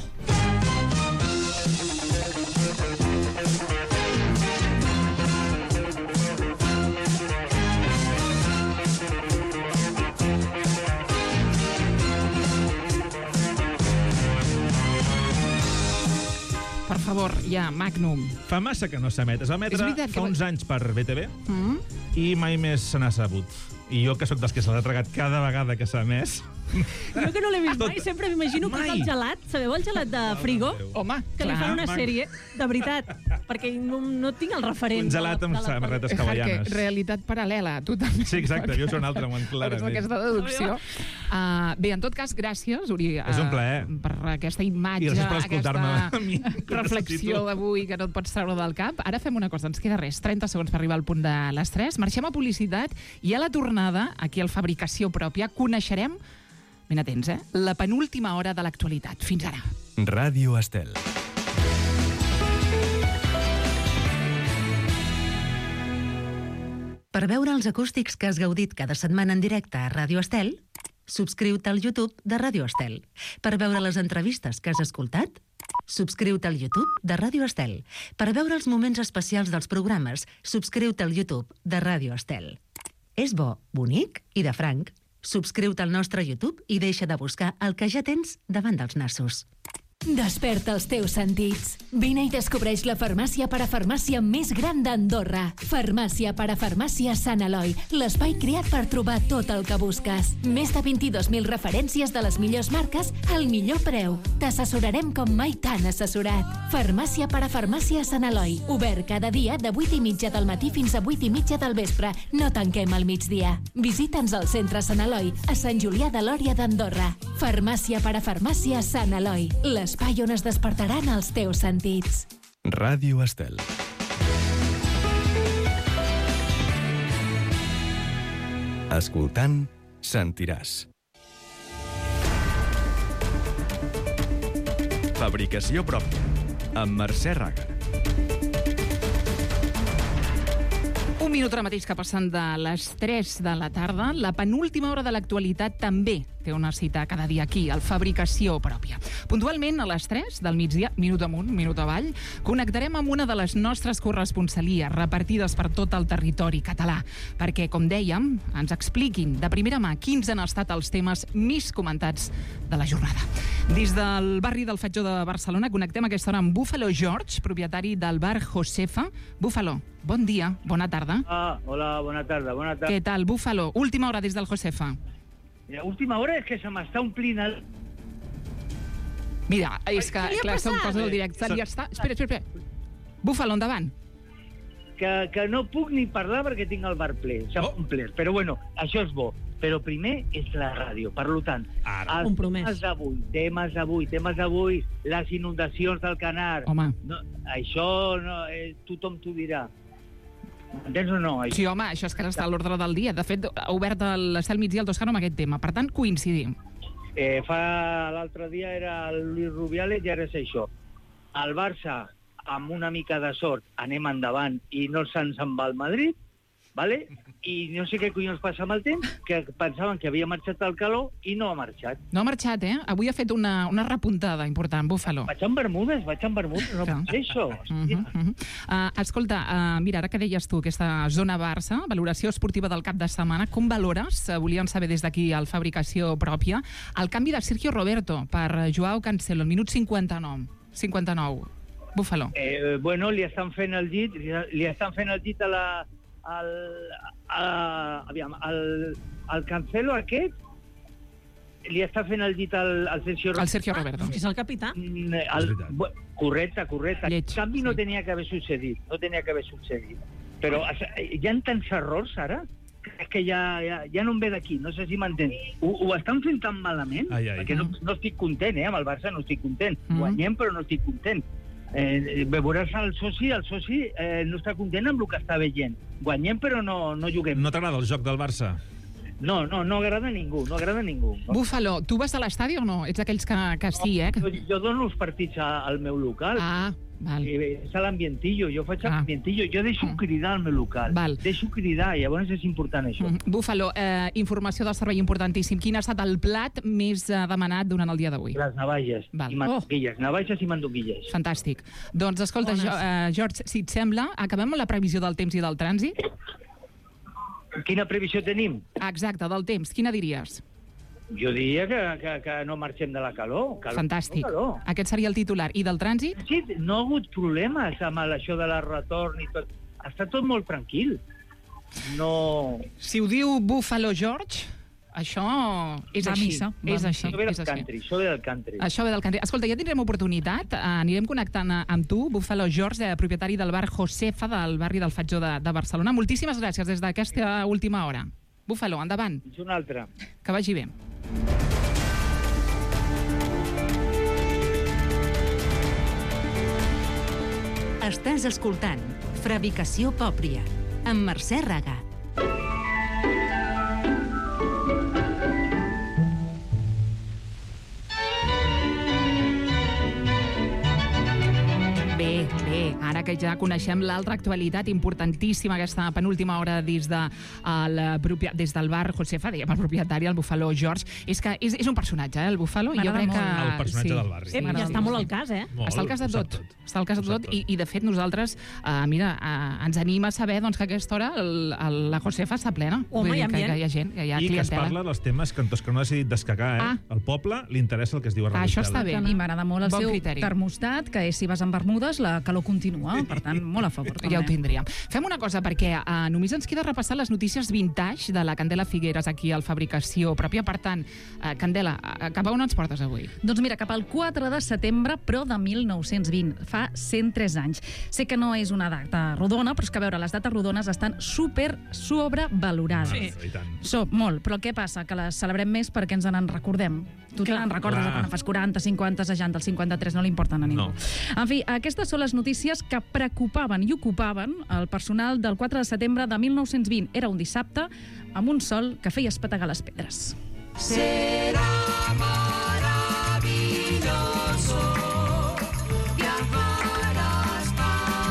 Per favor, ja, Magnum. Fa massa que no s'emet. Es va emetre fa uns anys per BTV i mai més se n'ha sabut. I jo, que sóc dels que se l'ha tragat cada vegada que s'ha emès... Jo que no l'he vist mai, sempre m'imagino que és el gelat. Sabeu el gelat de Frigo? Home, que li fan una sèrie, de veritat, perquè no tinc el referent. Un gelat amb samarretes hawaianes. Realitat paral·lela, tu també. Sí, exacte, jo soc un altre món, clarament. Aquesta deducció. Bé, en tot cas, gràcies, Uri. És un plaer. Per aquesta imatge, aquesta reflexió d'avui que no et pots treure del cap. Ara fem una cosa, ens queda res, 30 segons per arribar al punt de les 3. Marxem a publicitat i a la tornada, aquí al Fabricació Pròpia, coneixerem, ben atents, la penúltima hora de l'actualitat. Fins ara. Ràdio Estel. Per veure els acústics que has gaudit cada setmana en directe a Ràdio Estel, subscriu-te al YouTube de Ràdio Estel. Per veure les entrevistes que has escoltat, Subscriu-te al YouTube de Ràdio Estel. Per veure els moments especials dels programes, subscriu-te al YouTube de Ràdio Estel. És bo, bonic i de franc. Subscriu-te al nostre YouTube i deixa de buscar el que ja tens davant dels nassos. Desperta els teus sentits. Vine i descobreix la farmàcia parafarmàcia més gran d'Andorra. Farmàcia parafarmàcia Sant Eloi, l'espai creat per trobar tot el que busques. Més de 22.000 referències de les millors marques al millor preu. T'assessorarem com mai t'han assessorat. Farmàcia parafarmàcia Sant Eloi, obert cada dia de 8:30 del matí fins a 8:30 del vespre. No tanquem al migdia. Visita'ns al centre Sant Eloi, a Sant Julià de Lòria d'Andorra. Farmàcia parafarmàcia Sant Eloi, l'espai on es despertaran els teus sentits. Ràdio Estel. Escoltant, sentiràs. Fabricació pròpia, amb Mercè Raga. Un minut ara mateix que passen de les 3 de la tarda. La penúltima hora de l'actualitat també té una cita cada dia aquí, al Fabricació Pròpia. Puntualment a les 3 del migdia, minut amunt, minut avall, connectarem amb una de les nostres corresponsalies repartides per tot el territori català, perquè, com dèiem, ens expliquin de primera mà quins han estat els temes més comentats de la jornada. Des del barri del Fatjó de Barcelona connectem aquesta hora amb Búfalo George, propietari del bar Josefa. Búfalo, bon dia, bona tarda. Hola, bona tarda, bona tarda. Què tal, Búfalo? Última hora des del Josefa. La última hora és que se m'està omplint el... Mira, és que, clar, són coses del directe. Ja està. Espera. Búfalo, endavant. Que no puc ni parlar perquè tinc el bar ple, s'ha omplert. Però bueno, això és bo. Però primer és la ràdio. Per tant, temes d'avui, les inundacions del Canar. Home. No, això no, tothom t'ho dirà. Entens o no? Sí, home, això és que està a l'ordre del dia. De fet, ha obert l'Estel Migdia el Toscano amb aquest tema. Per tant, coincidim. L'altre dia era el Luis Rubiales i ara és això. El Barça, amb una mica de sort, anem endavant i no se'ns en va al Madrid, vale? I no sé què collons passa amb el temps, que pensaven que havia marxat al calor i no ha marxat. No ha marxat, eh? Avui ha fet una repuntada important, Búfalo. Vaig en Bermudes, no pot ser això. Escolta, mira, ara que deies tu, aquesta zona Barça, valoració esportiva del cap de setmana, com valores, volíem saber des d'aquí al Fabricació Pròpia, el canvi de Sergio Roberto per Joao Cancelo, al minut 59. Búfalo. Bueno, li estan fent el llit al Cancelo aquest, li està fent el llit al Sergio Roberto. Al Sergio Roberto. És el capità? Correcte. El canvi no tenia que haver sucedit. Però hi ha tants errors ara que ja no em ve d'aquí, no sé si m'entens. Ho estan fent tan malament, perquè no estic content, amb el Barça no estic content. Guanyem, però no estic content. Veuràs el soci no està content amb el que està veient. Guanyem, però no juguem. No t'agrada el joc del Barça? No agrada a ningú, Búfalo, tu vas a l'estadi o no? Ets d'aquells que sí, eh? Jo dono els partits al meu local. Val. És a l'ambientillo, jo faig l'ambientillo, jo deixo cridar al meu local. Deixo cridar, llavors és important això. Búfalo, informació del servei importantíssim. Quin ha estat el plat més demanat durant el dia d'avui? Les navalles i mandonguilles. Navalles i mandonguilles. Fantàstic. Doncs escolta, George, si et sembla, acabem amb la previsió del temps i del trànsit? Quina previsió tenim? Exacte, del temps. Quina diries? Jo diria que no marxem de la calor. Fantàstic. Aquest seria el titular. I del trànsit? Sí, no ha hagut problemes amb això de la retorn i tot. Està tot molt tranquil. No... Si ho diu Búfalo George, això és així. Això ve del country. Això ve del country. Escolta, ja tindrem oportunitat. Anirem connectant amb tu, Búfalo George, propietari del bar Josefa del barri del Fatjó de Barcelona. Moltíssimes gràcies des d'aquesta última hora. Búfalo, endavant. Fins una altra. Que vagi bé. Estàs escoltant Fabricació Pròpia amb Mercè Raga. Bé, Bé, ara que ja coneixem l'altra actualitat importantíssima, aquesta penúltima hora des del bar Josefa, dèiem el propietari, el búfalo George, és que és un personatge, el búfalo, i jo crec que... El personatge del barri. Ja està molt al cas, Està al cas de tot. Està al cas de tot, i de fet nosaltres, ens anima a saber que a aquesta hora la Josefa està plena. Home, hi ha gent, que hi ha i clientela. que es parla dels temes que en Toscà no ha decidit descacar, Al poble li interessa el que es diu a Radio Això Estel. està bé. I m'agrada molt el Bon seu criteri. termostat, que és si vas amb bermudes, la calor continua. Per tant, molt a favor. Ja ho tindríem. Fem una cosa, perquè només ens queda repassar les notícies vintage de la Candela Figueres aquí al Fabricació Pròpia. Per tant, Candela, cap a on ens portes avui? Doncs mira, cap al 4 de setembre, però de 1920. Fa 103 anys. Sé que no és una data rodona, però és que, a veure, les dates rodones estan super sobrevalorades. Molt, però què passa? Que les celebrem més perquè ens en recordem. Tu te'n recordes de quan en fas 40, 50, 60, el 53, no li importen a ningú. En fi, aquestes són les notícies que preocupaven i ocupaven el personal del 4 de setembre de 1920. Era un dissabte amb un sol que feia espetegar les pedres. Será maravilloso viajar hasta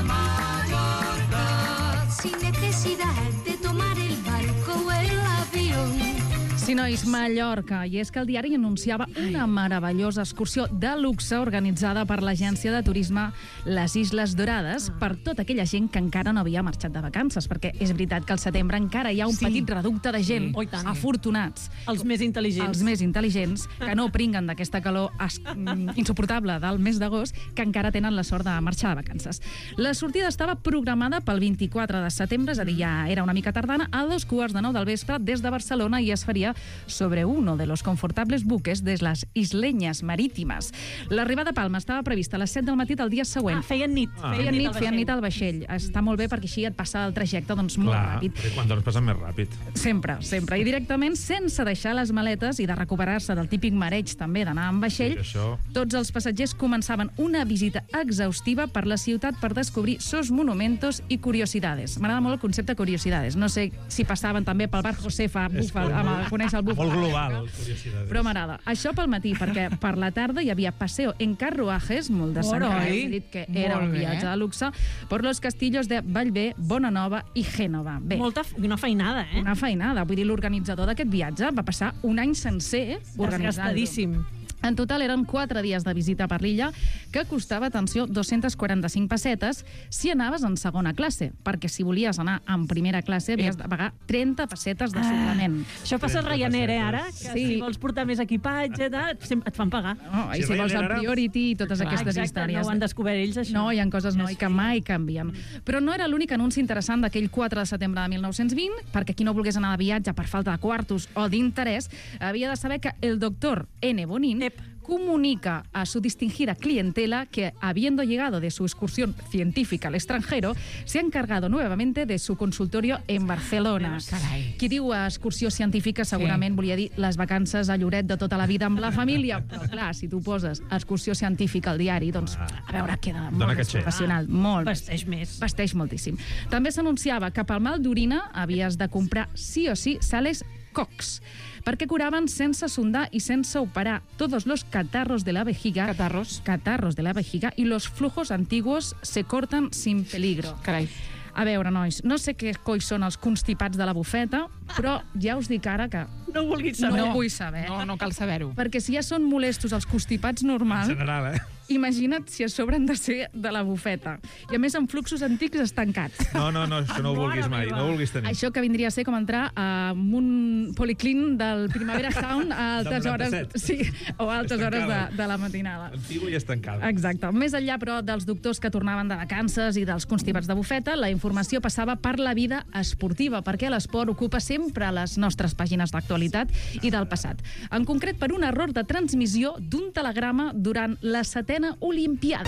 Mallorca sin necesidad de tomar el barco o el avión. Sí, nois, Mallorca. I és que el diari anunciava una meravellosa excursió de luxe organitzada per l'agència de turisme Les Isles Dorades per tota aquella gent que encara no havia marxat de vacances, perquè és veritat que al setembre encara hi ha un petit reducte de gent afortunats. Els més intel·ligents. Els més intel·ligents, que no pringuen d'aquesta calor insuportable del mes d'agost, que encara tenen la sort de marxar de vacances. La sortida estava programada pel 24 de setembre, és a dir, ja era una mica tardana, a 2:15 del vespre des de Barcelona, i es faria sobre uno de los confortables buques de las isleñas marítimes. L'arribada a Palma estava prevista a les 7 del matí del dia següent. Feien nit. Feien nit al vaixell. Està molt bé perquè així et passa el trajecte molt ràpid. Quan doncs passa més ràpid. Sempre. I directament, sense deixar les maletes i de recuperar-se del típic mareig també d'anar amb vaixell, tots els passatgers començaven una visita exhaustiva per la ciutat per descobrir sos monumentos i curiosidades. M'agrada molt el concepte curiosidades. No sé si passaven també pel bar Josefa, coneix el búfal. Molt global, curiosidades. Però m'agrada. Això pel matí, perquè per la tarda hi havia paseo en carruajes, molt de Sant Carles, he dit que era un viatge de luxe, per los castillos de Vallvé, Bonanova i Gènova. Una feinada, Una feinada. Vull dir, l'organitzador d'aquest viatge va passar un any sencer organitzant-lo. Desgastadíssim. En total eren 4 dies de visita per l'illa, que costava, atenció, 245 pessetes si anaves en segona classe, perquè si volies anar en primera classe havies de pagar 30 pessetes de suplement. Això passa al Ryanair, ara, que si vols portar més equipatge, et fan pagar. I si vols el Priority i totes aquestes històries. No ho han descobert ells, això. No, hi ha coses que mai canvien. Però no era l'únic anunci interessant d'aquell 4 de setembre de 1920, perquè qui no volgués anar de viatge per falta de quartos o d'interès havia de saber que el doctor N. Bonín comunica a su distinguida clientela que, habiendo llegado de su excursión científica al extranjero, se ha encargado nuevamente de su consultorio en Barcelona. Qui diu excursió científica segurament volia dir les vacances a Lloret de tota la vida amb la família, però clar, si tu poses excursió científica al diari, doncs a veure, queda molt més professional. Molt. Vesteix més. Vesteix moltíssim. També s'anunciava que pel mal d'orina havies de comprar sí o sí sales Cox, perquè curaven sense sondar i sense operar todos los catarros de la vejiga. Catarros de la vejiga, i los flujos antiguos se cortan sin peligro. Carai. A veure, nois, no sé què coi són els constipats de la bufeta, però ja us dic ara que no ho vulguis saber. No ho vull saber. No cal saber-ho. Perquè si ja són molestos els constipats normals, en general, imagina't si a sobre han de ser de la bufeta. I a més amb fluxos antics estancats. No, això no ho vulguis mai, no ho vulguis tenir. Això que vindria a ser com entrar a un policlín del Primavera Sound a altes hores... Sí, o a altes hores de la matinada. Antigo i estancada. Exacte. Més enllà, però, dels doctors que tornaven de vacances i dels constipats de bufeta, la informació passava per la vida esportiva, perquè l'esport ocupa sempre les nostres pàgines d'actualitat i del passat. En concret, per un error de transmissió d'un telegrama durant la 7ª Olimpiada.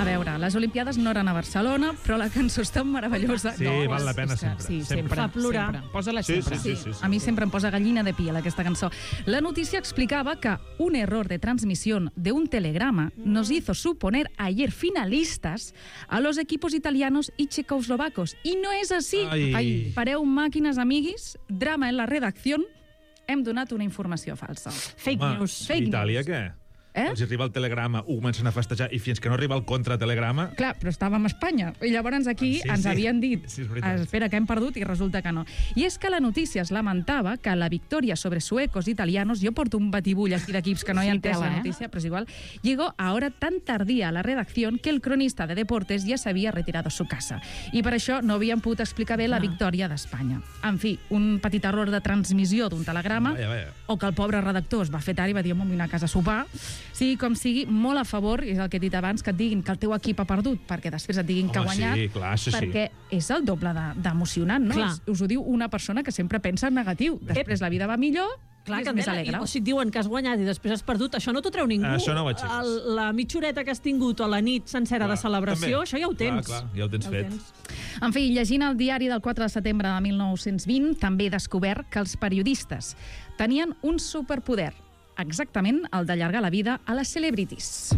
A veure, les Olimpiades no eren a Barcelona, però la cançó és tan meravellosa. Sí, val la pena sempre. Sí, sempre. Fa plorar. Sempre. Posa-la sempre. Sí. A mi sempre em posa gallina de piel aquesta cançó. La notícia explicava que un error de transmisión de un telegrama nos hizo suponer ayer finalistas a los equipos italianos y checoslovacos. I no és així. Ai. Pareu màquines, amiguis, drama en la redacció, hem donat una informació falsa. Fake news. Fake Itàlia, news. què? Els arriba el telegrama, ho comencen a festejar, i fins que no arriba el contratelegrama... Clar, però estàvem a Espanya. I llavors aquí ens havien dit espera, que hem perdut, i resulta que no. I és que la notícia es lamentava que la victòria sobre suecos i italianos, jo porto un batibull aquí d'equips que no hi ha entès la notícia, però és igual, llegó a hora tan tardía a la redacción que el cronista de deportes ja s'havia retirado a su casa. I per això no havien pogut explicar bé la victòria d'Espanya. En fi, un petit error de transmissió d'un telegrama, o que el pobre redactor es va fer tard i va dir, m'ho vull anar a casa a sopar. Sigui com sigui, molt a favor, és el que he dit abans, que et diguin que el teu equip ha perdut, perquè després et diguin que ha guanyat, perquè és el doble d'emocionant, no? Us ho diu una persona que sempre pensa en negatiu. Després la vida va millor, clar, és més alegre. O si et diuen que has guanyat i després has perdut, això no t'ho treu ningú. Això no ho aixeques. La mitja horeta que has tingut o la nit sencera de celebració, això ja ho tens. Clar, ja ho tens fet. En fi, llegint el diari del 4 de setembre de 1920, també he descobert que els periodistes tenien un superpoder, exactament el d'allargar la vida a les celebrities.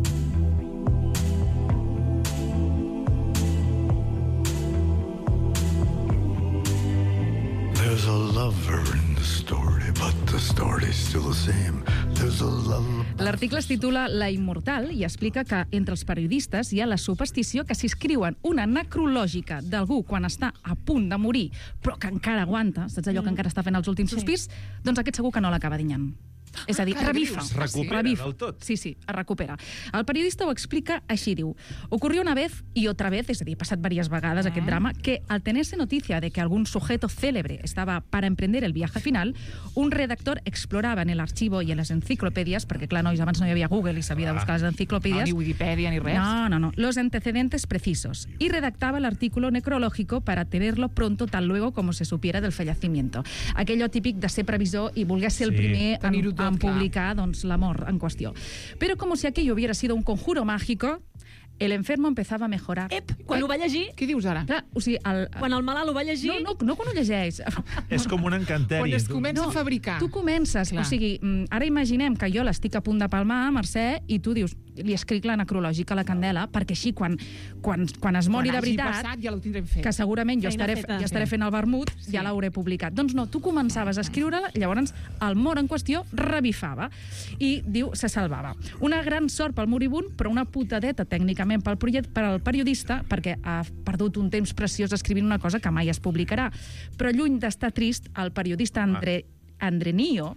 There's a lover in the story, but the story's still the same. There's a lullaby. L'article es titula La Immortal i explica que entre els periodistes hi ha la superstició que si escriuen una necrològica d'algú quan està a punt de morir, però que encara aguanta, saps allò que encara està fent els últims sospirs, doncs aquest segur que no l'acaba dinyant. És a dir, revifa. Es recupera del tot. Sí, es recupera. El periodista ho explica així, diu: ocurrió una vez y otra vez, és a dir, ha passat diverses vegades aquest drama, que al tenerse noticia de que algún sujeto célebre estaba para emprender el viaje final, un redactor explorava en el archivo y en les enciclopedias, perquè clar, nois, abans no hi havia Google i s'havia de buscar les enciclopedias. Ni Wikipedia ni res. No. Los antecedentes precisos. Y redactaba el artículo necrológico para tenerlo pronto tan luego como se supiera del fallecimiento. Aquello típic de ser previsor i voler ser el primer en publicar doncs, la mort en qüestió. Però com si aquello hubiera sido un conjuro mágico, el enfermo empezava a mejorar. Quan ho va llegir... Què dius ara? Clar, o sigui, quan el malalt ho va llegir... No quan ho llegeix. És com un encanteri. Quan es comença a fabricar. Tu comences, o sigui, ara imaginem que jo l'estic a punt de palmar, Mercè, i tu dius, li escric la necrològica a la Candela, perquè així, quan es mori de veritat, passat, ja ho tindrem fet. que segurament jo estaré fent el vermut, ja l'hauré publicat. Doncs no, tu començaves a escriure-la, llavors el mort en qüestió revifava i, diu, se salvava. Una gran sort pel moribund, però una putadeta tècnicament per al periodista, perquè ha perdut un temps preciós escrivint una cosa que mai es publicarà. Però lluny d'estar trist, el periodista Andrenio,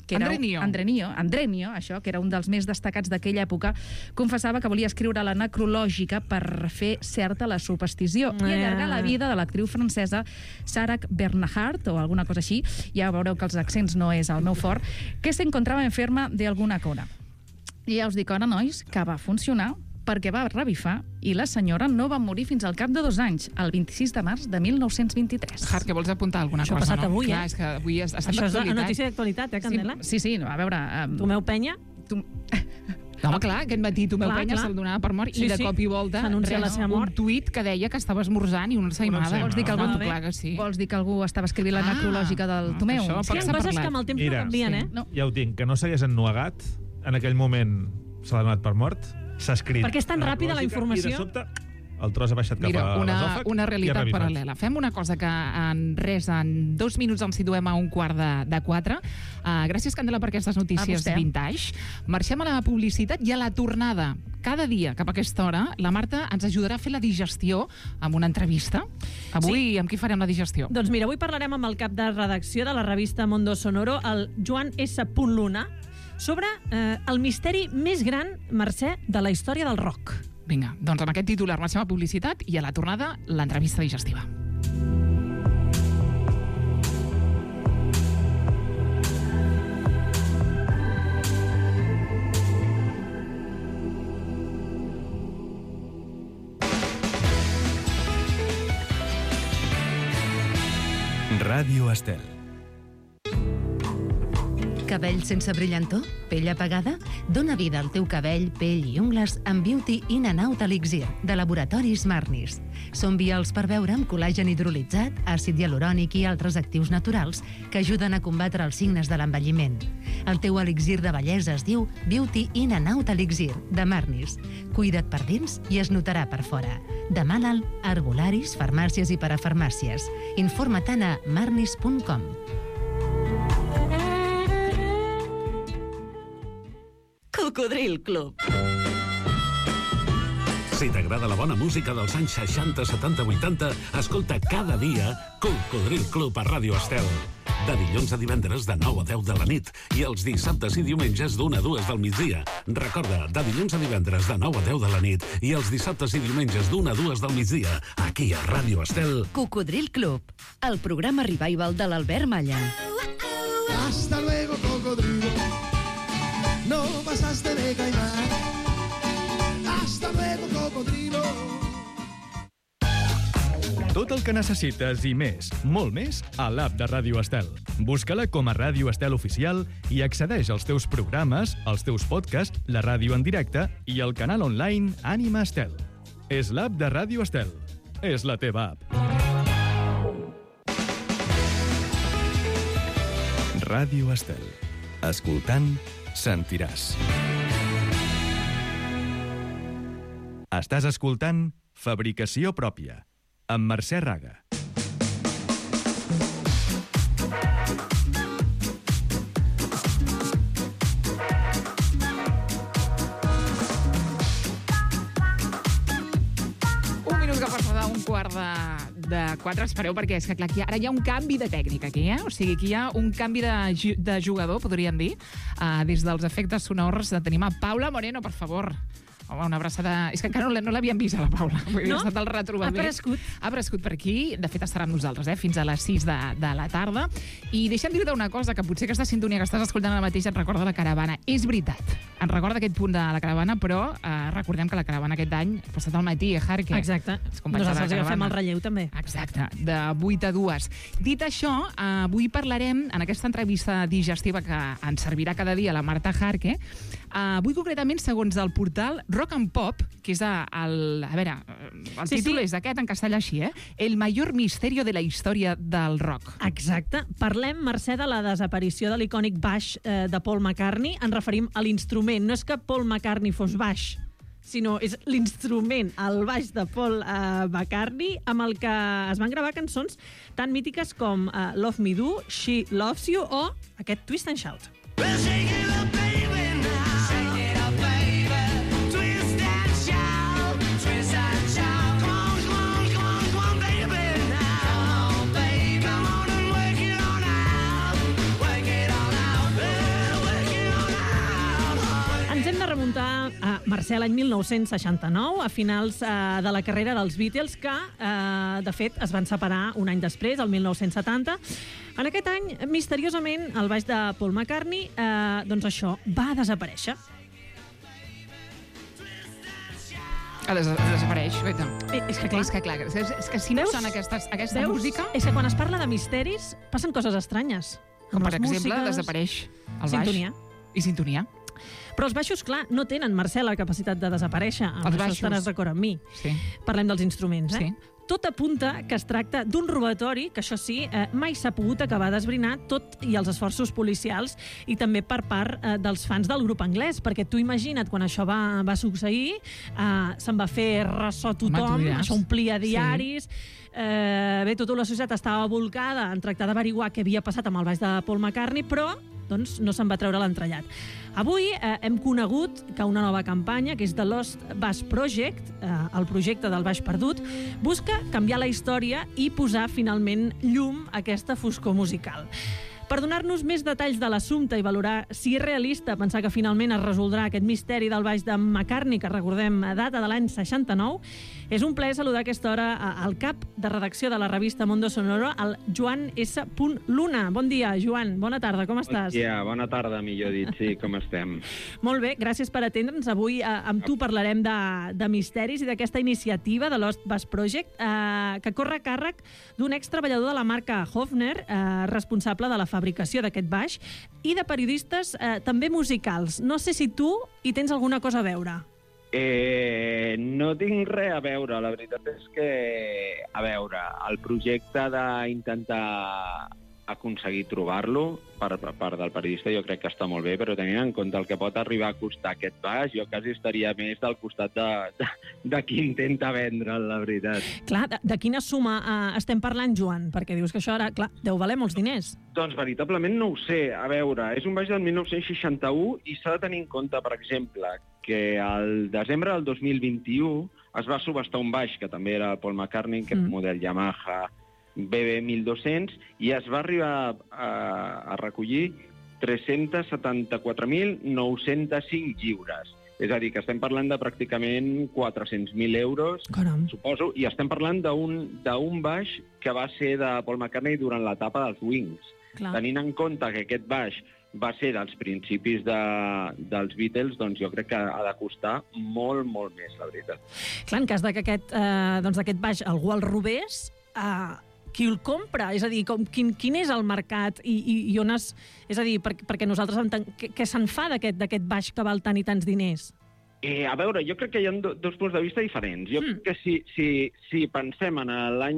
això, que era un dels més destacats d'aquella època, confessava que volia escriure la necrològica per fer certa la superstició i allargar la vida de l'actriu francesa Sarah Bernhardt, o alguna cosa així, ja veureu que els accents no és el meu fort, que s'encontrava enferma d'alguna cosa. I ja us dic ara, nois, que va funcionar, perquè va revifar i la senyora no va morir fins al cap de 2 anys, el 26 de març de 1923. Hart, que vols apuntar alguna cosa, no? Això ha passat avui, Clar, és que avui ha estat això és d'actualitat. notícia d'actualitat, Candela? Sí, a veure... Tomeu Penya? No, home, clar, aquest matí Tomeu Penya se'l donava per mort i de cop i volta un tuit que deia que estava esmorzant i una ensaïmada. Vols dir que algú estava escrivint la necrològica del Tomeu? Sí, hi ha coses que amb el temps no canvien, eh? Ja ho tinc, que no s'hagués ennuegat, en aquell moment se l'ha donat per mort, s'ha escrit... Perquè és tan ràpida la informació. I de sobte el tros ha baixat cap a l'esòfag. Una realitat paral·lela. Fem una cosa que en 2 minuts ens situem a 3:45. Gràcies, Candela, per aquestes notícies vintage. Marxem a la publicitat i a la tornada. Cada dia, cap a aquesta hora, la Marta ens ajudarà a fer la digestió amb una entrevista. Avui, amb qui farem la digestió? Doncs mira, avui parlarem amb el cap de redacció de la revista Mondo Sonoro, el Joan S. Luna, sobre el misteri més gran, Mercè, de la història del rock. Vinga, doncs amb aquest titular marxem a publicitat i a la tornada l'entrevista digestiva. Ràdio Estel. Cabell sense brillantor? Pell apagada? Dóna vida al teu cabell, pell i ungles amb Beauty In and Out Elixir, de Laboratoris Marnis. Són vials per beure amb col·làgen hidrolitzat, àcid hialurònic i altres actius naturals que ajuden a combatre els signes de l'envelliment. El teu elixir de bellesa es diu Beauty In and Out Elixir, de Marnis. Cuida't per dins i es notarà per fora. Demana'l a herbolaris, farmàcies i parafarmàcies. Informa-te'n a marnis.com. Cocodril Club. Si t'agrada la bona música dels anys 60, 70, 80, escolta cada dia Cocodril Club a Ràdio Estel. De dilluns a divendres de 9 a 10 de la nit i els dissabtes i diumenges d'1 a 2 del migdia. Recorda, de dilluns a divendres de 9 a 10 de la nit i els dissabtes i diumenges d'1 a 2 del migdia, aquí a Ràdio Estel. Cocodril Club, el programa revival de l'Albert Malla. Hasta luego, cocodrilo. No pasaste de caimán. Hasta luego, cocodrilo. Tot el que necessites i més, molt més, a l'app de Ràdio Estel. Busca-la com a Ràdio Estel Oficial i accedeix als teus programes, als teus podcasts, la ràdio en directe i el canal online Ànima Estel. És l'app de Ràdio Estel. És la teva app. Ràdio Estel. Escoltant, sentiràs. Estàs escoltant Fabricació Pròpia, amb Mercè Raga. Un minut que passa d'un quart de 4. Espereu, perquè és que clar, ara hi ha un canvi de tècnica aquí, O sigui, aquí hi ha un canvi de jugador, podríem dir. Des dels efectes sonors tenim a Paula Moreno, per favor. Home, una abraçada... És que encara no l'havíem vist, a la Paula. No? Ha estat el retrobament. Ha aparegut per aquí. De fet, estarà amb nosaltres, fins a les 6 de la tarda. I deixa'm dir-te una cosa, que potser aquesta sintonia que estàs escoltant ara mateix et recorda la caravana. És veritat. Ens recorda aquest punt de la caravana, però recordem que la caravana aquest any ha passat al matí, Jarque. Exacte. Nosaltres agafem el relleu, també. Exacte, de 8 a 2. Dit això, avui parlarem, en aquesta entrevista digestiva que ens servirà cada dia la Marta Jarque, avui concretament, segons el portal Rock and Pop, que és el títol és aquest, en castellà així, El mayor misterio de la història del rock. Exacte. Parlem, Mercè, de la desaparició de l'icònic baix de Paul McCartney. Ens referim a l'instrument. No és que Paul McCartney fos baix, sinó és l'instrument, el baix de Paul McCartney, amb el que es van gravar cançons tan mítiques com Love Me Do, She Loves You o aquest Twist and Shout. Remuntar a Mercè l'any 1969, a finals de la carrera dels Beatles, que, de fet, es van separar un any després, el 1970. En aquest any, misteriosament, el baix de Paul McCartney, doncs això, va desaparèixer. Desapareix. És que si no sona aquesta música... És que quan es parla de misteris, passen coses estranyes. Com, per exemple, desapareix el baix. Sintonia. I sintonia. Però els baixos, clar, no tenen, Mercè, la capacitat de desaparèixer. Amb això estaràs d'acord amb mi. Sí. Parlem dels instruments, Sí. Tot apunta que es tracta d'un robatori que, això sí, mai s'ha pogut acabar d'esbrinar, tot i els esforços policials i també per part dels fans del grup anglès, perquè tu imagina't, quan això va succeir, se'n va fer ressò tothom, això omplia diaris... Bé, tota la societat estava volcada en tractar d'averiguar què havia passat amb el baix de Paul McCartney, però doncs, no se'n va treure l'entrellat. Avui hem conegut que una nova campanya, que és The Lost Bass Project, el projecte del baix perdut, busca canviar la història i posar finalment llum a aquesta foscor musical. Per donar-nos més detalls de l'assumpte i valorar si és realista pensar que finalment es resoldrà aquest misteri del baix de McCartney, que recordem data de l'any 69, és un plaer saludar a aquesta hora al cap de redacció de la revista Mondo Sonoro, el Joan S. Luna. Bon dia, Joan. Bona tarda, com estàs? Bon dia, bona tarda, millor dit, sí, com estem? Molt bé, gràcies per atendre'ns. Avui amb tu parlarem de misteris i d'aquesta iniciativa de Lost Bass Project, que corre a càrrec d'un extreballador de la marca Hofner, responsable de la fàbrica fabricació d'aquest baix, i de periodistes també musicals. No sé si tu hi tens alguna cosa a veure. No tinc res a veure. La veritat és que, a veure, el projecte d'intentar aconseguir trobar-lo per part del periodista jo crec que està molt bé, però tenint en compte el que pot arribar a costar aquest baix, jo quasi estaria més del costat de qui intenta vendre'l, la veritat. Clar, de quina suma estem parlant, Joan? Perquè dius que això ara, clar, deu valer molts diners. Doncs veritablement no ho sé. A veure, és un baix del 1961 i s'ha de tenir en compte, per exemple, que al desembre del 2021 es va subhastar un baix, que també era Paul McCartney, que és un model Yamaha BB 1200, i es va arribar a recollir 374.905 lliures. És a dir, que estem parlant de pràcticament 400.000 euros, suposo, i estem parlant d'un baix que va ser de Paul McCartney durant l'etapa dels Wings. Clar. Tenint en compte que aquest baix va ser dels principis dels Beatles, doncs jo crec que ha de costar molt, molt més, la veritat. Clar, en cas que aquest baix algú el robés, qui el compra? És a dir, quin és el mercat i on és a dir, perquè nosaltres què se'n fa d'aquest baix que val tant i tants diners? A veure, jo crec que hi ha dos punts de vista diferents. Jo crec que si pensem en l'any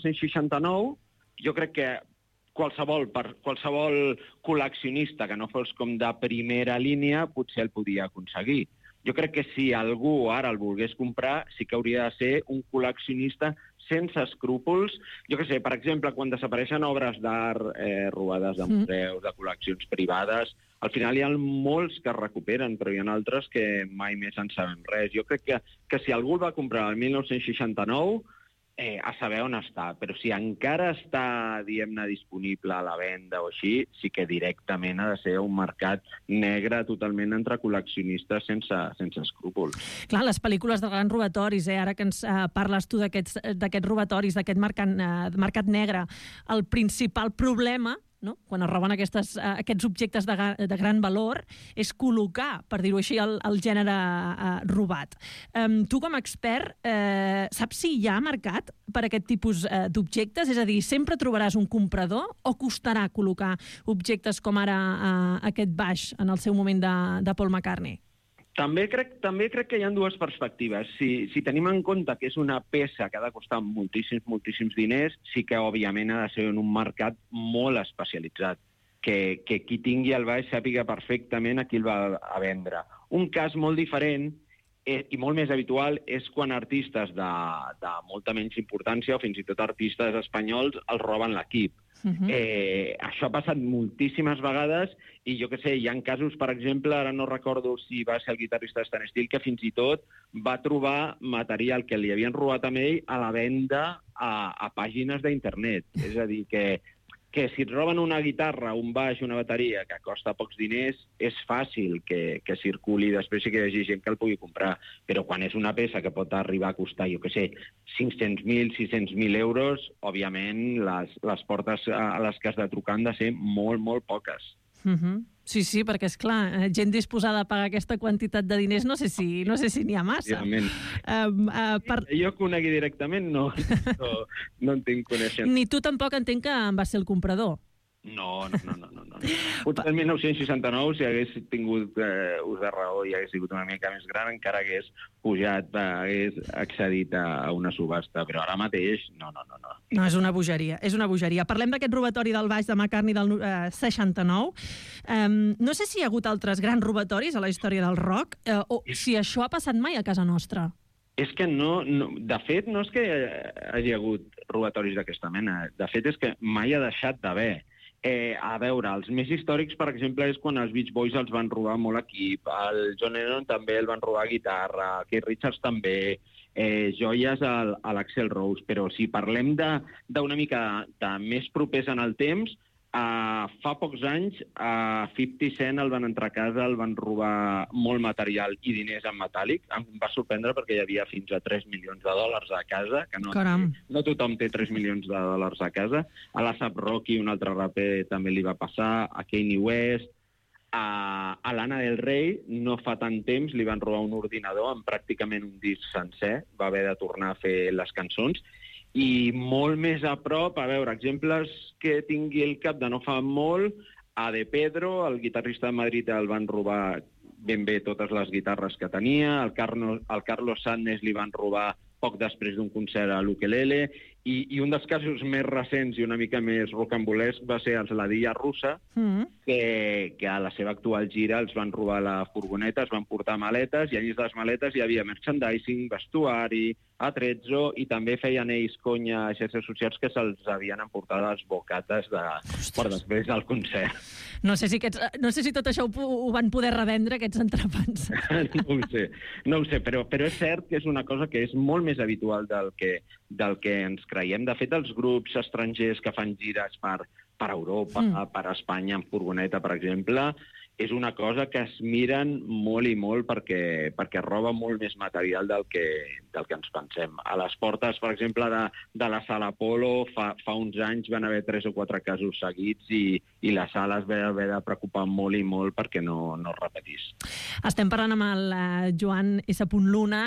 1969, jo crec que qualsevol col·leccionista que no fos com de primera línia potser el podia aconseguir. Jo crec que si algú ara el volgués comprar, sí que hauria de ser un col·leccionista sense escrúpols. Jo què sé, per exemple, quan desapareixen obres d'art robades de museus, de col·leccions privades, al final hi ha molts que es recuperen, però hi ha altres que mai més en sabem res. Jo crec que si algú el va comprar el 1969, a saber on està, però si encara està, diguem-ne, disponible a la venda o així, sí que directament ha de ser un mercat negre totalment entre col·leccionistes sense escrúpols. Clar, les pel·lícules de grans robatoris, ara que ens parles tu d'aquests robatoris, d'aquest mercat negre, el principal problema, no? Quan es roben aquests objectes de gran valor, és col·locar, per dir-ho així, el gènere robat. Tu, com a expert, saps si hi ha mercat per aquest tipus d'objectes? És a dir, sempre trobaràs un comprador o costarà col·locar objectes com ara aquest baix en el seu moment de Paul McCartney? També crec que hi ha dues perspectives. Si tenim en compte que és una peça que ha de costar moltíssims diners, sí que, òbviament, ha de ser en un mercat molt especialitzat, que qui tingui el baix sàpiga perfectament a qui el va a vendre. Un cas molt diferent i molt més habitual és quan artistes de molta menys importància o fins i tot artistes espanyols els roben l'equip. Això ha passat moltíssimes vegades i jo què sé, hi ha casos, per exemple, ara no recordo si va ser el guitarrista Stan Steele, que fins i tot va trobar material que li havien robat amb ell a la venda a pàgines d'internet. És a dir, que si et roben una guitarra, un baix, una bateria que costa pocs diners, és fàcil que circuli després i que hi hagi gent que el pugui comprar. Però quan és una peça que pot arribar a costar, jo què sé, 500.000, 600.000 euros, òbviament les portes a les que has de trucar han de ser molt, molt poques. Sí, perquè, és clar, gent disposada a pagar aquesta quantitat de diners no sé si n'hi ha massa. Jo conegui directament, no en tinc coneixement. Ni tu tampoc entenc que en va ser el comprador. No. Potser el 1969, si hagués tingut ús de raó i hagués sigut una mica més gran, encara hagués pujat, hagués accedit a una subhasta, però ara mateix, no. No, és una bogeria. Parlem d'aquest robatori del baix de McCartney del 69. No sé si hi ha hagut altres grans robatoris a la història del rock, o si això ha passat mai a casa nostra. És que no, de fet, no és que hagi hagut robatoris d'aquesta mena. De fet, és que mai ha deixat d'haver. A veure, els més històrics, per exemple, és quan els Beach Boys els van robar molt equip, el John Lennon també el van robar guitarra, Keith Richards també, joies a l'Axl Rose, però si parlem d'una mica de més propers en el temps, fa pocs anys a 50 Cent el van entrar a casa, el van robar molt material i diners en metàl·lic. Em va sorprendre perquè hi havia fins a 3 milions de dòlars a casa, que no tothom té 3 milions de dòlars a casa. A l'A$AP Rocky, un altre raper, també li va passar, a Kanye West, a Lana Del Rey, no fa tant temps, li van robar un ordinador amb pràcticament un disc sencer, va haver de tornar a fer les cançons. I molt més a prop, a veure, exemples que tingui el cap de no fa molt, a De Pedro, el guitarrista de Madrid, el van robar ben bé totes les guitarres que tenia, el Carlos Sandnes li van robar poc després d'un concert a l'Ukelele, i un dels casos més recents i una mica més rocambolesc va ser els Ladilla Russa, que a la seva actual gira els van robar la furgoneta, es van portar maletes, i allí de les maletes hi havia merchandising, vestuari, atrezzo, i també feien ells conya a xarxes socials que se'ls havien emportat les bocates per després del concert. No sé si tot això ho van poder revendre, aquests entrepans. No ho sé, però és cert que és una cosa que és molt més habitual del que ens creiem. De fet, els grups estrangers que fan gires per Europa, per Espanya, en furgoneta, per exemple, és una cosa que es miren molt i molt perquè roba molt més material del que ens pensem. A les portes, per exemple, de la Sala Apolo, fa uns anys van haver 3 o 4 casos seguits i la sala es va haver de preocupar molt i molt perquè no es repetís. Estem parlant amb el Joan S. Luna,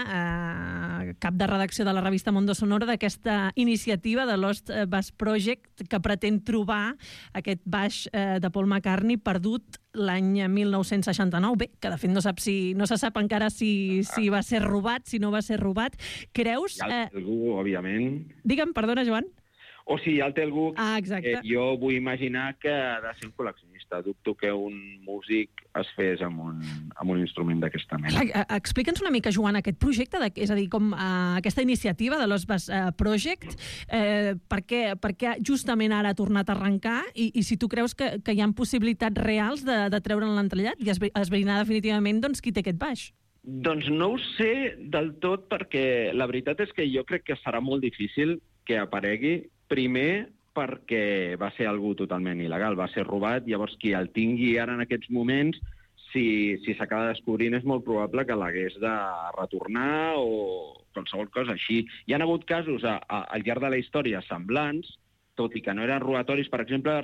cap de redacció de la revista Mondo Sonoro, d'aquesta iniciativa de Lost Bass Project que pretén trobar aquest baix de Paul McCartney perdut l'any 1969. Bé, que de fet no se sap encara si va ser robat, si no va ser robat. Creus... Ja el té algú, òbviament. Digue'm, perdona, Joan. O sigui, ja el té algú. Exacte. Jo vull imaginar que ha de ser un col·leccionista. Dubto que un músic es fes amb un instrument d'aquesta mena. Explica'ns una mica, Joan, aquest projecte, és a dir, com aquesta iniciativa de Lost Bass Project, per què justament ara ha tornat a arrencar i si tu creus que hi ha possibilitats reals de treure'n l'entrellat i esbrinar definitivament qui té aquest baix. Doncs no ho sé del tot, perquè la veritat és que jo crec que serà molt difícil que aparegui. Primer, perquè va ser algú totalment il·legal, va ser robat, llavors qui el tingui ara en aquests moments, si s'acaba descobrint, és molt probable que l'hagués de retornar o qualsevol cosa així. Hi ha hagut casos al llarg de la història semblants, tot i que no eren robatoris. Per exemple,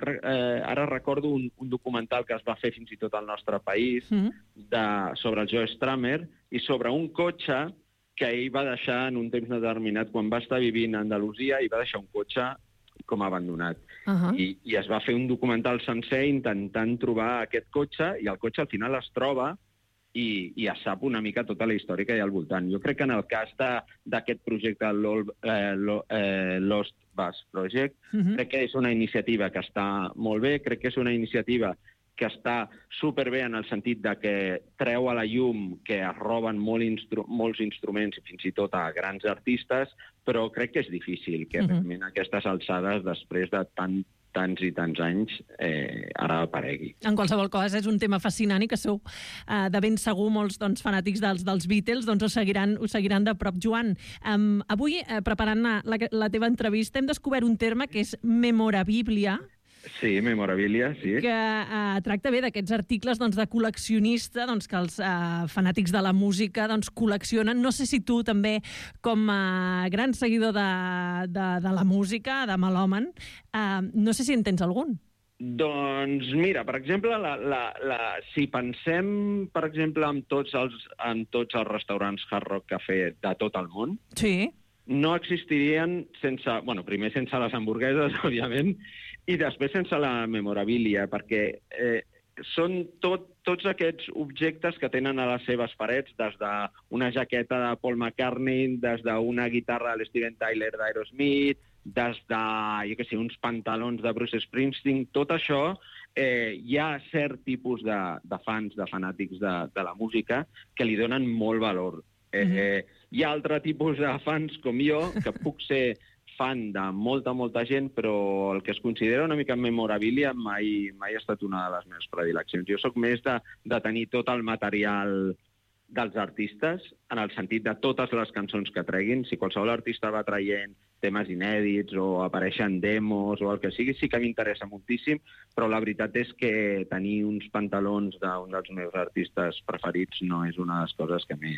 ara recordo un documental que es va fer fins i tot al nostre país sobre el Joe Strummer i sobre un cotxe que ell va deixar en un temps determinat, quan va estar vivint a Andalusia, i va deixar un cotxe com abandonat. I es va fer un documental sencer intentant trobar aquest cotxe, i el cotxe al final es troba i es sap una mica tota la història que hi ha al voltant. Jo crec que en el cas d'aquest projecte, Lost Bass Project, crec que és una iniciativa que està molt bé, crec que és una iniciativa que està superbé en el sentit de que treu a la llum que es roben molts instruments i fins i tot a grans artistes, però crec que és difícil que realment aquestes alçades, després de tants i tants anys, ara aparegui. En qualsevol cas, és un tema fascinant i que sou de ben segur molts fanàtics dels Beatles ho seguiran de prop. Joan, avui, preparant la teva entrevista, hem descobert un terme que és memorabilia. Sí, memorabilia, sí. Que tracta bé d'aquests articles de col·leccionista que els fanàtics de la música col·leccionen. No sé si tu també, com a gran seguidor de la música, de melòman, no sé si en tens algun. Doncs mira, per exemple, si pensem, per exemple, en tots els restaurants Hard Rock Café de tot el món, sí, no existirien primer sense les hamburgueses, òbviament, i després sense la memorabilia, perquè són tots aquests objectes que tenen a les seves parets, des d'una jaqueta de Paul McCartney, des d'una guitarra de Steven Tyler d'Aerosmith, des de, uns pantalons de Bruce Springsteen, tot això, hi ha cert tipus de fans, de fanàtics de la música, que li donen molt valor. Hi ha altre tipus de fans com jo, que puc ser fan de molta gent, però el que es considera una mica memorabilia mai ha estat una de les meves predileccions. Jo sóc més de tenir tot el material dels artistes, en el sentit de totes les cançons que treguin. Si qualsevol artista va traient temes inèdits o apareixen demos o el que sigui, sí que m'interessa moltíssim, però la veritat és que tenir uns pantalons d'un dels meus artistes preferits no és una de les coses que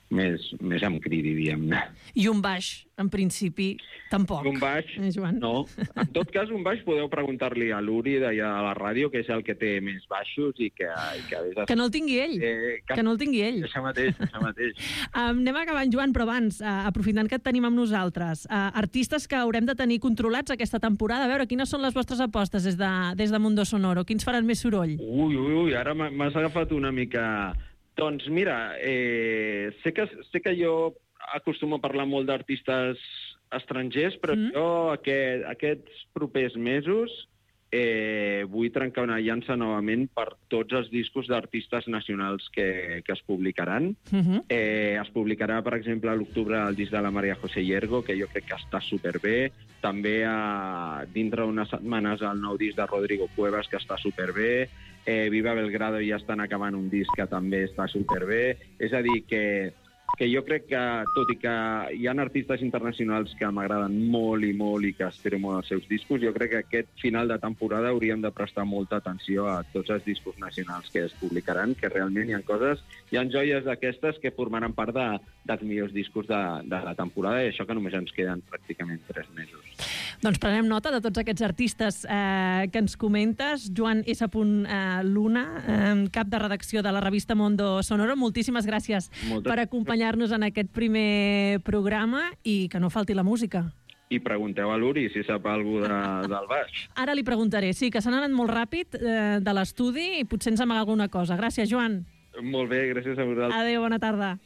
més em cridi, diguem-ne. I un baix, en principi, tampoc. Un baix, Joan? no. En tot cas, un baix podeu preguntar-li a l'Uri d'allà a la ràdio, que és el que té més baixos i que Que no el tingui ell. Que no el tingui ell. Això mateix. Anem acabant, Joan, però abans, aprofitant que et tenim amb nosaltres, artistes que haurem de tenir controlats aquesta temporada, a veure, quines són les vostres apostes des de Mundo Sonoro? Quins faran més soroll? Ui, ara m'has agafat una mica... Doncs mira, sé que jo acostumo a parlar molt d'artistes estrangers, però jo aquests propers mesos vull trencar una llança novament per tots els discos d'artistes nacionals que es publicaran. Es publicarà, per exemple, a l'octubre el disc de la Maria José Llergo, que jo crec que està superbé. També dintre d'unes setmanes el nou disc de Rodrigo Cuevas, que està superbé. Viva Belgrado ja estan acabant un disc que també està superbé. És a dir, que jo crec que, tot i que hi ha artistes internacionals que m'agraden molt i que espero molt els seus discos, jo crec que aquest final de temporada hauríem de prestar molta atenció a tots els discos nacionals que es publicaran, que realment hi ha joies d'aquestes que formaran part dels millors discos de la temporada, i això que només ens queden pràcticament 3 mesos. Doncs prenem nota de tots aquests artistes que ens comentes. Joan S. Luna, cap de redacció de la revista Mundo Sonoro, moltíssimes gràcies per acompanyar-nos en aquest primer programa i que no falti la música. I pregunteu a l'Uri si sap alguna del baix. Ara li preguntaré. Sí, que s'han anat molt ràpid de l'estudi i potser ens amaga alguna cosa. Gràcies, Joan. Molt bé, gràcies a vosaltres. Adéu, bona tarda.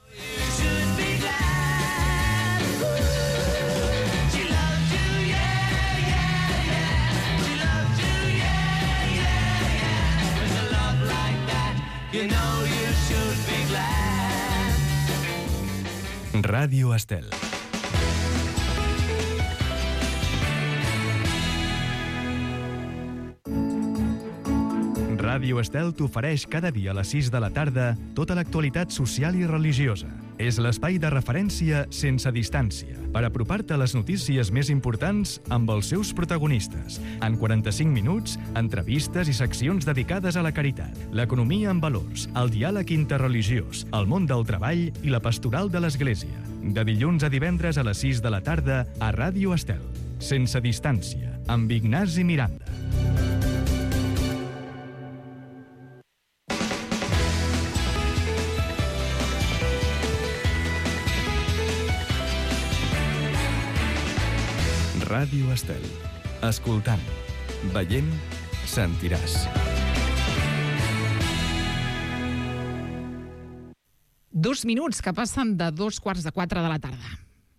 Ràdio Estel. Ràdio Estel t'ofereix cada dia a les 6 de la tarda tota l'actualitat social i religiosa. És l'espai de referència sense distància per apropar-te a les notícies més importants amb els seus protagonistes. En 45 minuts, entrevistes i seccions dedicades a la caritat, l'economia en valors, el diàleg interreligiós, el món del treball i la pastoral de l'Església. De dilluns a divendres a les 6 de la tarda a Ràdio Estel. Sense distància, amb Ignasi Miranda. Ràdio Estel. Escoltant, veient, sentiràs. 2 minuts que passen de 3:45 de la tarda.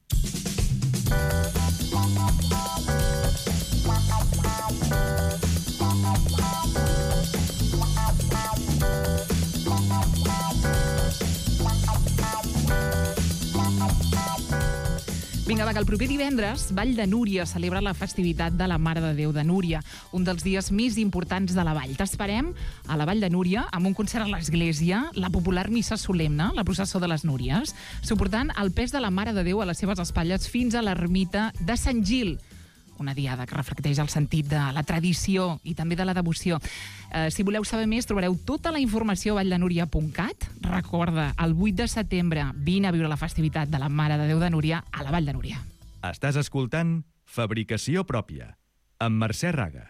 Vinga, va, que el proper divendres Vall de Núria celebra la festivitat de la Mare de Déu de Núria, un dels dies més importants de la Vall. T'esperem a la Vall de Núria amb un concert a l'església, la popular missa solemne, la processó de les Núries, suportant el pes de la Mare de Déu a les seves espatlles fins a l'ermita de Sant Gil. Una diada que reflecteix el sentit de la tradició i també de la devoció. Si voleu saber més, trobareu tota la informació a valldenúria.cat. Recorda, el 8 de setembre vine a viure la festivitat de la Mare de Déu de Núria a la Vall de Núria. Estàs escoltant Fabricació Pròpia, amb Mercè Raga.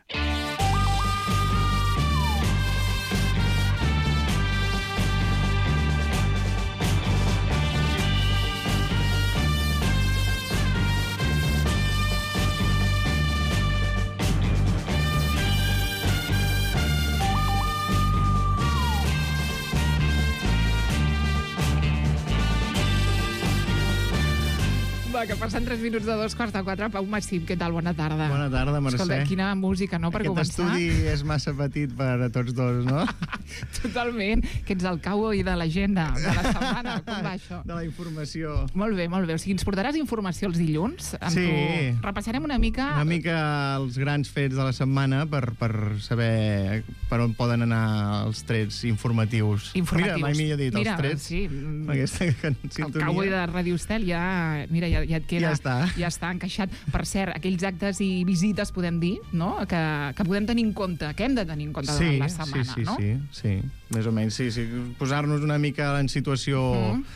Va, que passen 3 minuts de 3:45. Pau Massim, què tal? Bona tarda. Bona tarda, Mercè. Escolta, quina música, no?, per començar. Aquest estudi és massa petit per a tots dos, no? Totalment. Que ets el cowboy de l'agenda de la setmana. Com va això? De la informació. Molt bé, molt bé. O sigui, ens portaràs informació els dilluns? Sí. Repassarem una mica... Una mica els grans fets de la setmana per saber per on poden anar els trets informatius. Informatius. Mira, mai millor dit, els trets. Sí. El cowboy de Ràdio Estel ja... Mira, ja et queda... Ja està encaixat. Per cert, aquells actes i visites, podem dir, no?, que podem tenir en compte, que hem de tenir en compte durant la setmana, no? Sí, més o menys, sí. Posar-nos una mica en situació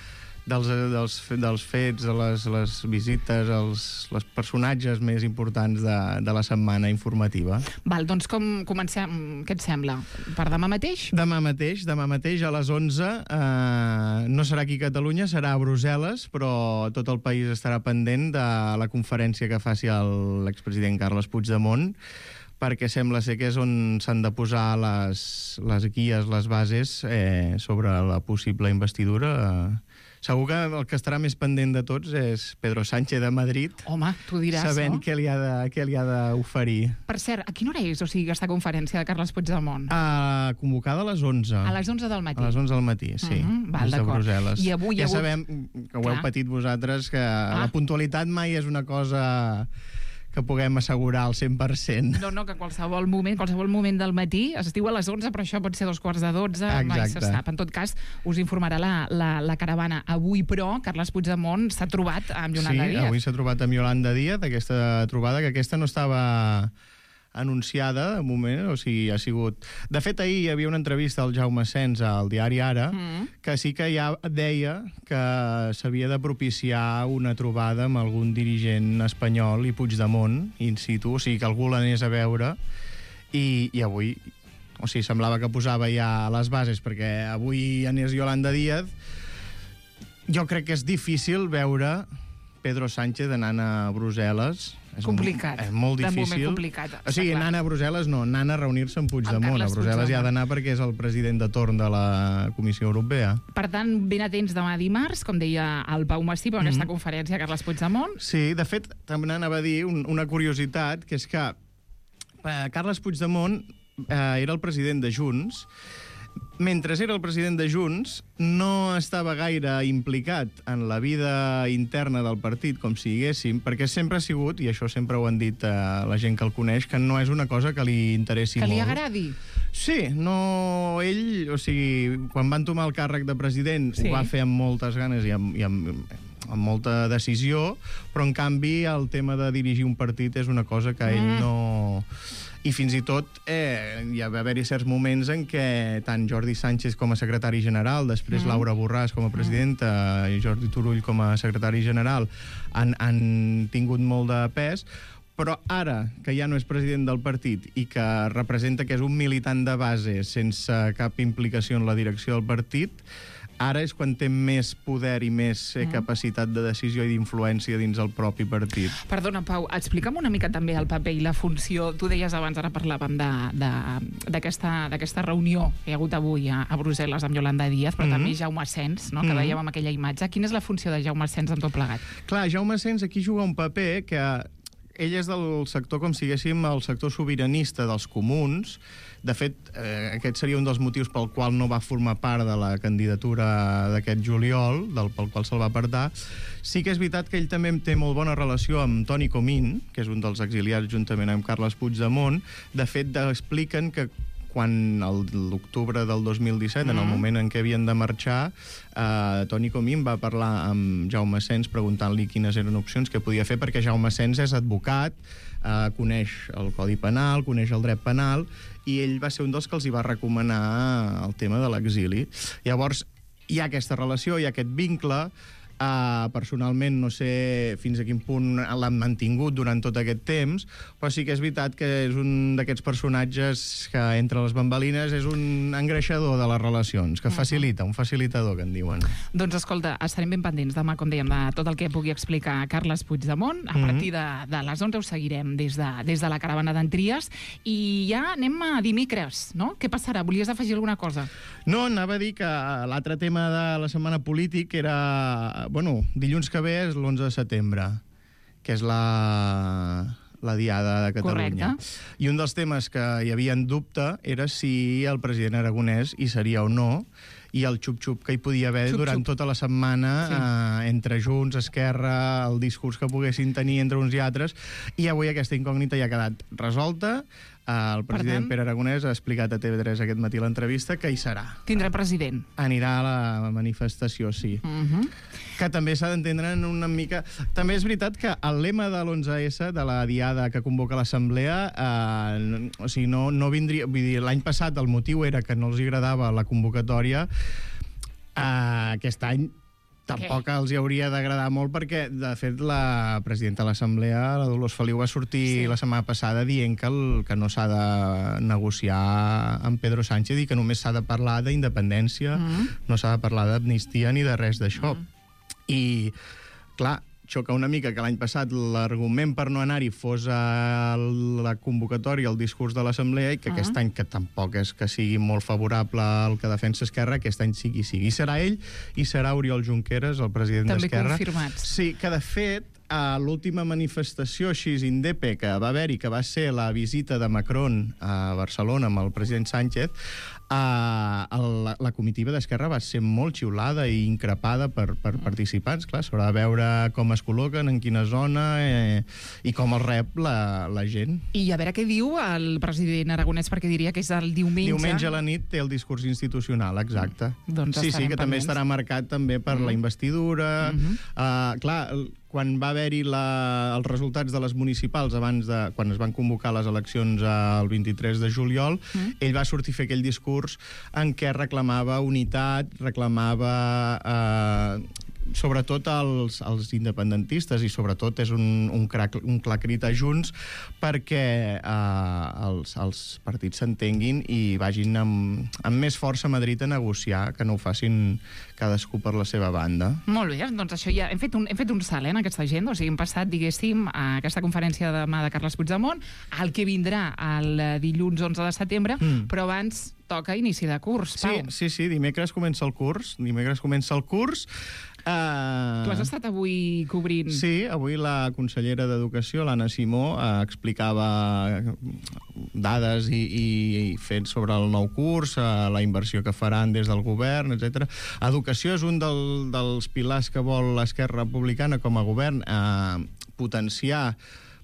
dels fets, les visites, els personatges més importants de la setmana informativa. Val, doncs com comencem? Què et sembla? Per demà mateix? Demà mateix a les 11. No serà aquí a Catalunya, serà a Brussel·les, però tot el país estarà pendent de la conferència que faci l'expresident Carles Puigdemont, perquè sembla ser que és on s'han de posar les guies, les bases sobre la possible investidura. Segur que el que estarà més pendent de tots és Pedro Sánchez de Madrid. Home, tu diràs, sabent no? Què li ha d'oferir. Per cert, a quina hora és, aquesta conferència de Carles Puigdemont? Convocada a les 11. A les 11 del matí? A les 11 del matí, sí. Val, des de Brussel·les. I avui... Ja sabem, que ho heu patit vosaltres, que la puntualitat mai és una cosa que puguem assegurar al 100%. No, que qualsevol moment del matí, es diu a les 11, però això pot ser 11:15, mai se sap. En tot cas, us informarà la caravana. Avui, però, Carles Puigdemont s'ha trobat amb Yolanda Díaz. Sí, avui s'ha trobat amb Yolanda Díaz, aquesta trobada, que aquesta no estava anunciada, de moment, o sigui, ha sigut... De fet, ahir hi havia una entrevista al Jaume Sens al diari Ara, que sí que ja deia que s'havia de propiciar una trobada amb algun dirigent espanyol i Puigdemont, in situ, o sigui, que algú l'anés a veure, i avui, o sigui, semblava que posava ja les bases, perquè avui anés Yolanda Díaz. Jo crec que és difícil veure Pedro Sánchez anant a Brussel·les. Complicat. És molt difícil. De moment complicat. O sigui, anant a Brussel·les no, anant a reunir-se amb Puigdemont. A Brussel·les hi ha d'anar perquè és el president de torn de la Comissió Europea. Per tant, ben atents demà dimarts, com deia el Pau Massip, en aquesta conferència, Carles Puigdemont. Sí, de fet, també anava a dir una curiositat, que és que Carles Puigdemont era el president de Junts. Mentre era el president de Junts, no estava gaire implicat en la vida interna del partit, com si diguéssim, perquè sempre ha sigut, i això sempre ho han dit la gent que el coneix, que no és una cosa que li interessi molt. Que li agradi? Sí, no... Ell, o sigui, quan van tomar el càrrec de president, ho va fer amb moltes ganes i amb molta decisió, però en canvi el tema de dirigir un partit és una cosa que ell no... I fins i tot hi va haver-hi certs moments en què tant Jordi Sánchez com a secretari general, després Laura Borràs com a presidenta i Jordi Turull com a secretari general han tingut molt de pes, però ara que ja no és president del partit i que representa que és un militant de base sense cap implicació en la direcció del partit, ara és quan té més poder i més capacitat de decisió i d'influència dins el propi partit. Perdona, Pau, explica'm una mica també el paper i la funció. Tu deies abans, ara parlàvem d'aquesta reunió que hi ha hagut avui a Brussel·les amb Yolanda Díaz, però també Jaume Sens, no?, que vèiem amb aquella imatge. Quina és la funció de Jaume Sens en tot plegat? Clar, Jaume Sens aquí juga un paper que ell és del sector, com si diguéssim, el sector sobiranista dels comuns. De fet, aquest seria un dels motius pel qual no va formar part de la candidatura d'aquest juliol, pel qual se'l va apartar. Sí que és veritat que ell també té molt bona relació amb Toni Comín, que és un dels exiliats juntament amb Carles Puigdemont. De fet, expliquen que quan l'octubre del 2017, en el moment en què havien de marxar, Toni Comín va parlar amb Jaume Sens preguntant-li quines eren opcions que podia fer, perquè Jaume Sens és advocat, coneix el Codi Penal, coneix el dret penal, i ell va ser un dels que els hi va recomanar el tema de l'exili. Llavors, hi ha aquesta relació, hi ha aquest vincle. Personalment no sé fins a quin punt l'han mantingut durant tot aquest temps, però sí que és veritat que és un d'aquests personatges que entre les bambalines és un engreixador de les relacions, que facilita, un facilitador, que en diuen. Doncs escolta, estarem ben pendents demà, com dèiem, de tot el que pugui explicar Carles Puigdemont. A partir de les 11 us seguirem des de la caravana d'en Tries, i ja anem a dimecres, no? Què passarà? Volies afegir alguna cosa? No, anava a dir que l'altre tema de la setmana polític era... Bueno, dilluns que ve és l'11 de setembre, que és la Diada de Catalunya. Correcte. I un dels temes que hi havia en dubte era si el president Aragonès hi seria o no, i el xup-xup que hi podia haver durant tota la setmana entre Junts, Esquerra, el discurs que poguessin tenir entre uns i altres, i avui aquesta incògnita ja ha quedat resolta. El president Pere Aragonès ha explicat a TV3 aquest matí l'entrevista que hi serà. Tindrà president. Anirà a la manifestació, sí. Que també s'ha d'entendre una mica... També és veritat que el lema de l'11S, de la Diada que convoca l'Assemblea, o sigui, no vindria... Vull dir, l'any passat el motiu era que no els agradava la convocatòria. Aquest any Tampoc els hi hauria d'agradar molt perquè, de fet, la presidenta de l'Assemblea, la Dolors Feliu, va sortir la setmana passada dient que no s'ha de negociar amb Pedro Sánchez i que només s'ha de parlar d'independència, no s'ha de parlar d'amnistia ni de res d'això. I, clar, xoca una mica que l'any passat l'argument per no anar-hi fos la convocatòria, el discurs de l'Assemblea, i que aquest any, que tampoc és que sigui molt favorable al que defensa Esquerra, aquest any sigui. I serà ell i serà Oriol Junqueras, el president d'Esquerra. També confirmats. Sí, que de fet, a l'última manifestació així indepe que va haver-hi, que va ser la visita de Macron a Barcelona amb el president Sánchez, la comitiva d'Esquerra va ser molt xiulada i increpada per participants. Clar, s'haurà de veure com es col·loquen, en quina zona i com el rep la gent. I a veure què diu el president aragonès, perquè diria que és el diumenge. Diumenge a la nit té el discurs institucional, exacte. Doncs sí, que també estarà marcat també per la investidura. Clar, quan va haver-hi els resultats de les municipals quan es van convocar les eleccions el 23 de juliol, ell va sortir a fer aquell discurs en què reclamava unitat, reclamava sobretot els independentistes, i sobretot és un clar crit a Junts perquè els partits s'entenguin i vagin amb més força a Madrid a negociar, que no ho facin cadascú per la seva banda. Molt bé, doncs això ja hem fet un salt en aquesta agenda, o sigui, hem passat, diguéssim, a aquesta conferència de demà de Carles Puigdemont, al que vindrà el dilluns 11 de setembre, però abans toca inici de curs, Pau. Sí, dimecres comença el curs. Tu has estat avui cobrint... Sí, avui la consellera d'Educació, l'Anna Simó, explicava dades i fets sobre el nou curs, la inversió que faran des del govern, etc. Educació és un dels pilars que vol l'Esquerra Republicana com a govern potenciar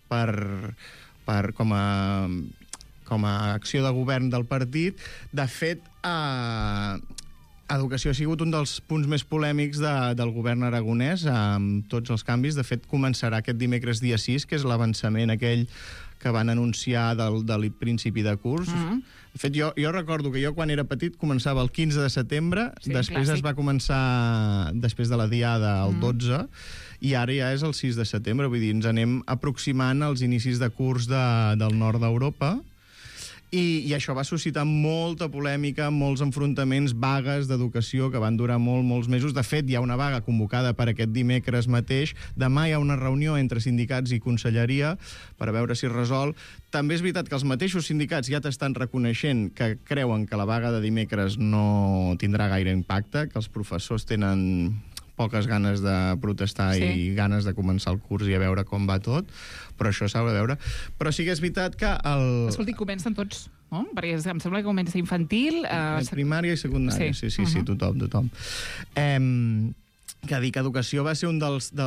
com a acció de govern del partit. De fet, Educació ha sigut un dels punts més polèmics del govern aragonès, amb tots els canvis. De fet, començarà aquest dimecres dia 6, que és l'avançament aquell que van anunciar del principi de curs. De fet, jo recordo que jo, quan era petit, començava el 15 de setembre, després es va començar, després de la diada, el 12, i ara ja és el 6 de setembre. Vull dir, ens anem aproximant als inicis de curs del nord d'Europa, i això va suscitar molta polèmica, molts enfrontaments, vagues d'educació que van durar molts mesos. De fet, hi ha una vaga convocada per aquest dimecres mateix. Demà hi ha una reunió entre sindicats i conselleria per a veure si es resol. També és veritat que els mateixos sindicats ja t'estan reconeixent que creuen que la vaga de dimecres no tindrà gaire impacte, que els professors tenen poques ganes de protestar i ganes de començar el curs i a veure com va tot, però això s'ha de veure. Però sí que és veritat que Escolti, comencen tots, no? Perquè em sembla que comença infantil... Primària i secundària, sí, tothom. Que dic, educació va ser un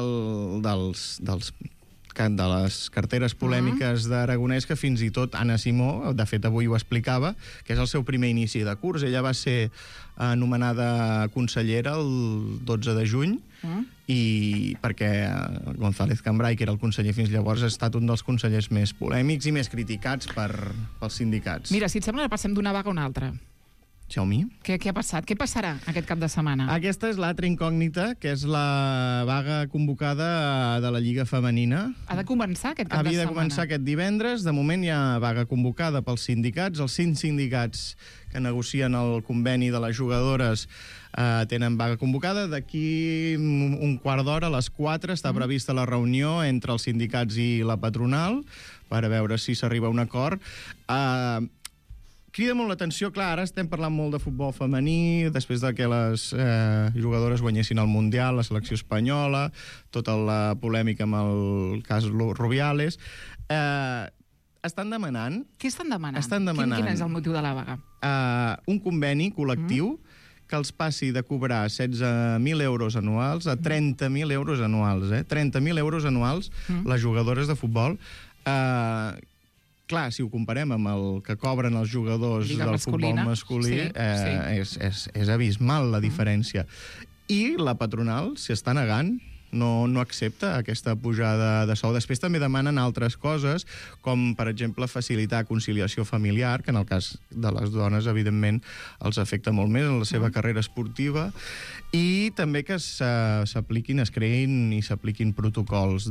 de les carteres polèmiques d'Aragonès, que fins i tot Anna Simó, de fet avui ho explicava, que és el seu primer inici de curs. Ella va ser anomenada consellera el 12 de juny, i perquè González Cambray, que era el conseller fins llavors, ha estat un dels consellers més polèmics i més criticats pels sindicats. Mira, si et sembla, passem d'una vaga a una altra. Xiaomi. Què ha passat? Què passarà aquest cap de setmana? Aquesta és l'altra incògnita, que és la vaga convocada de la Lliga Femenina. Ha de començar aquest cap de setmana? Havia de començar aquest divendres. De moment hi ha vaga convocada pels sindicats. Els 5 sindicats que negocien el conveni de les jugadores tenen vaga convocada. D'aquí un quart d'hora, a les 4, està prevista la reunió entre els sindicats i la patronal per a veure si s'arriba a un acord. Crida molt l'atenció, clar, ara estem parlant molt de futbol femení, després de que les jugadores guanyessin el Mundial, la selecció espanyola, tota la polèmica amb el cas Rubiales. Estan demanant... Què estan demanant? Estan demanant... Quin és el motiu de la vaga? Un conveni col·lectiu que els passi de cobrar 16.000 euros anuals a 30.000 euros anuals. 30.000 euros anuals les jugadores de futbol. Clar, si ho comparem amb el que cobren els jugadors del futbol masculí, és abismal la diferència. I la patronal s'hi està negant. no accepta aquesta pujada de sou. Després també demanen altres coses, com, per exemple, facilitar conciliació familiar, que en el cas de les dones, evidentment, els afecta molt més en la seva carrera esportiva, i també que s'apliquin, es creïn i s'apliquin protocols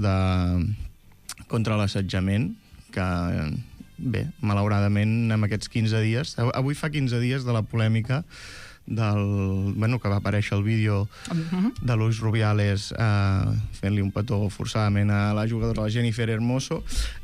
contra l'assetjament, que, bé, malauradament, en aquests 15 dies... Avui fa 15 dies de la polèmica que va aparèixer el vídeo de Luis Rubiales fent-li un petó forçadament a la jugadora, la Jennifer Hermoso,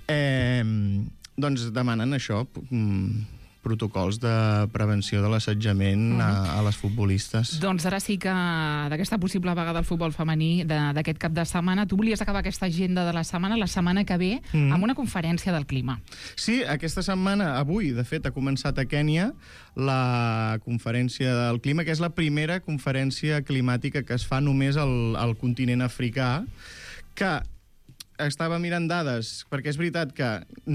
doncs demanen això, protocols de prevenció de l'assetjament a les futbolistes. Doncs ara sí que d'aquesta possible vaga del futbol femení d'aquest cap de setmana, tu volies acabar aquesta agenda de la setmana que ve, amb una conferència del clima. Sí, aquesta setmana, avui, de fet, ha començat a Kènia la conferència del clima, que és la primera conferència climàtica que es fa només al continent africà, que estava mirant dades, perquè és veritat que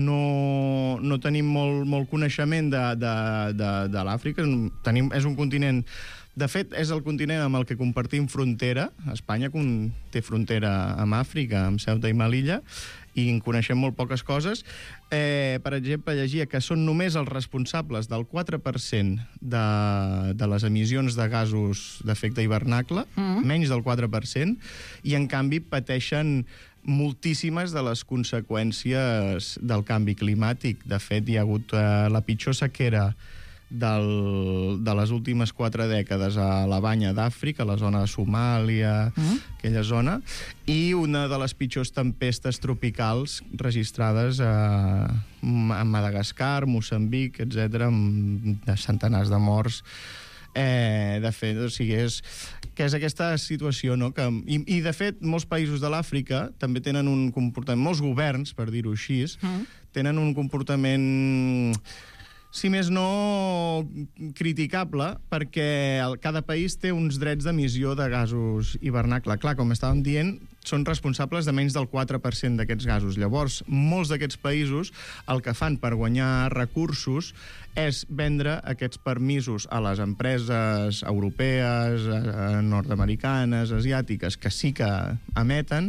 no tenim molt coneixement de l'Àfrica. És un continent... De fet, és el continent amb el que compartim frontera. Espanya té frontera amb Àfrica, amb Ceuta i Melilla, i en coneixem molt poques coses. Per exemple, llegia que són només els responsables del 4% de les emissions de gasos d'efecte hivernacle, menys del 4%, i en canvi pateixen moltíssimes de les conseqüències del canvi climàtic. De fet, hi ha hagut la pitjor sequera de les últimes 4 dècades a la banya d'Àfrica, a la zona de Somàlia, aquella zona, i una de les pitjors tempestes tropicals registrades a Madagascar, Moçambic, etc., amb centenars de morts. De fet, o sigui, és aquesta situació, no? I, de fet, molts països de l'Àfrica també tenen un comportament, molts governs, per dir-ho així, tenen un comportament, si més no, criticable, perquè cada país té uns drets d'emissió de gasos hivernacle. Clar, com estàvem dient, són responsables de menys del 4% d'aquests gasos. Llavors, molts d'aquests països el que fan per guanyar recursos és vendre aquests permisos a les empreses europees, nord-americanes, asiàtiques, que sí que emeten,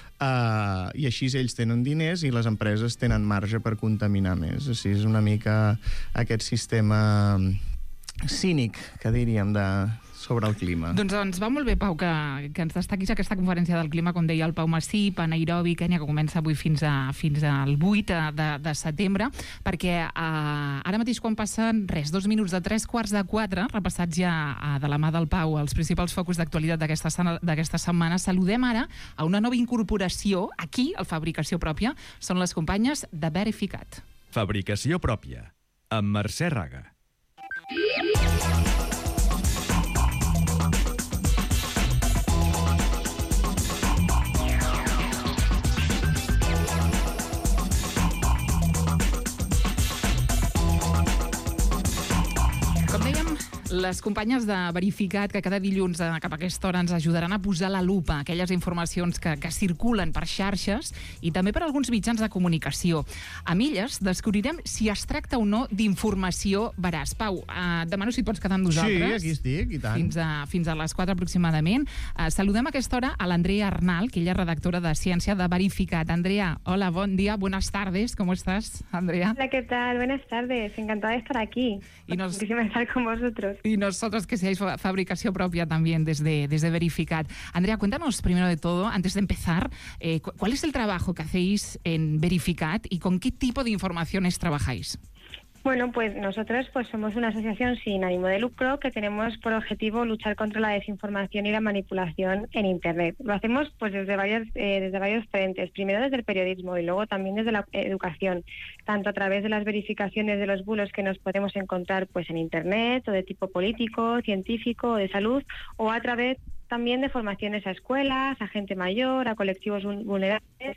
i així ells tenen diners i les empreses tenen marge per contaminar més. Així és una mica aquest sistema cínic, que diríem, sobre el clima. Doncs ens va molt bé, Pau, que ens destaquis aquesta conferència del clima, com deia el Pau Massip, a Nairobi, Kènia, que comença avui fins al 8 de setembre, perquè ara mateix, quan passen 2 minuts de 3:15, repassats ja de la mà del Pau els principals focus d'actualitat d'aquesta setmana, saludem ara a una nova incorporació aquí, al Fabricació Pròpia. Són les companyes de Verificat. Fabricació Pròpia, amb Mercè Raga. Les companyes de Verificat, que cada dilluns cap a aquesta hora ens ajudaran a posar la lupa a aquelles informacions que circulen per xarxes i també per alguns mitjans de comunicació. Amb elles descobrirem si es tracta o no d'informació veraç. Pau, demano si et pots quedar amb nosaltres. Sí, aquí estic, i tant. Fins a les 4 aproximadament. Saludem a aquesta hora a l'Andrea Arnal, que ella és redactora de Ciència de Verificat. Andrea, hola, bon dia, buenas tardes, ¿cómo estás, Andrea? Hola, ¿qué tal? Buenas tardes, encantada de estar aquí. Muchísimo estar con vosotros. Y nosotros que seáis Fabricación Propia también desde Verificat. Andrea, cuéntanos primero de todo, antes de empezar, ¿cuál es el trabajo que hacéis en Verificat y con qué tipo de informaciones trabajáis? Bueno, pues nosotros somos una asociación sin ánimo de lucro que tenemos por objetivo luchar contra la desinformación y la manipulación en Internet. Lo hacemos desde varios frentes. Primero desde el periodismo y luego también desde la educación, tanto a través de las verificaciones de los bulos que nos podemos encontrar en Internet, o de tipo político, científico o de salud, o a través también de formaciones a escuelas, a gente mayor, a colectivos vulnerables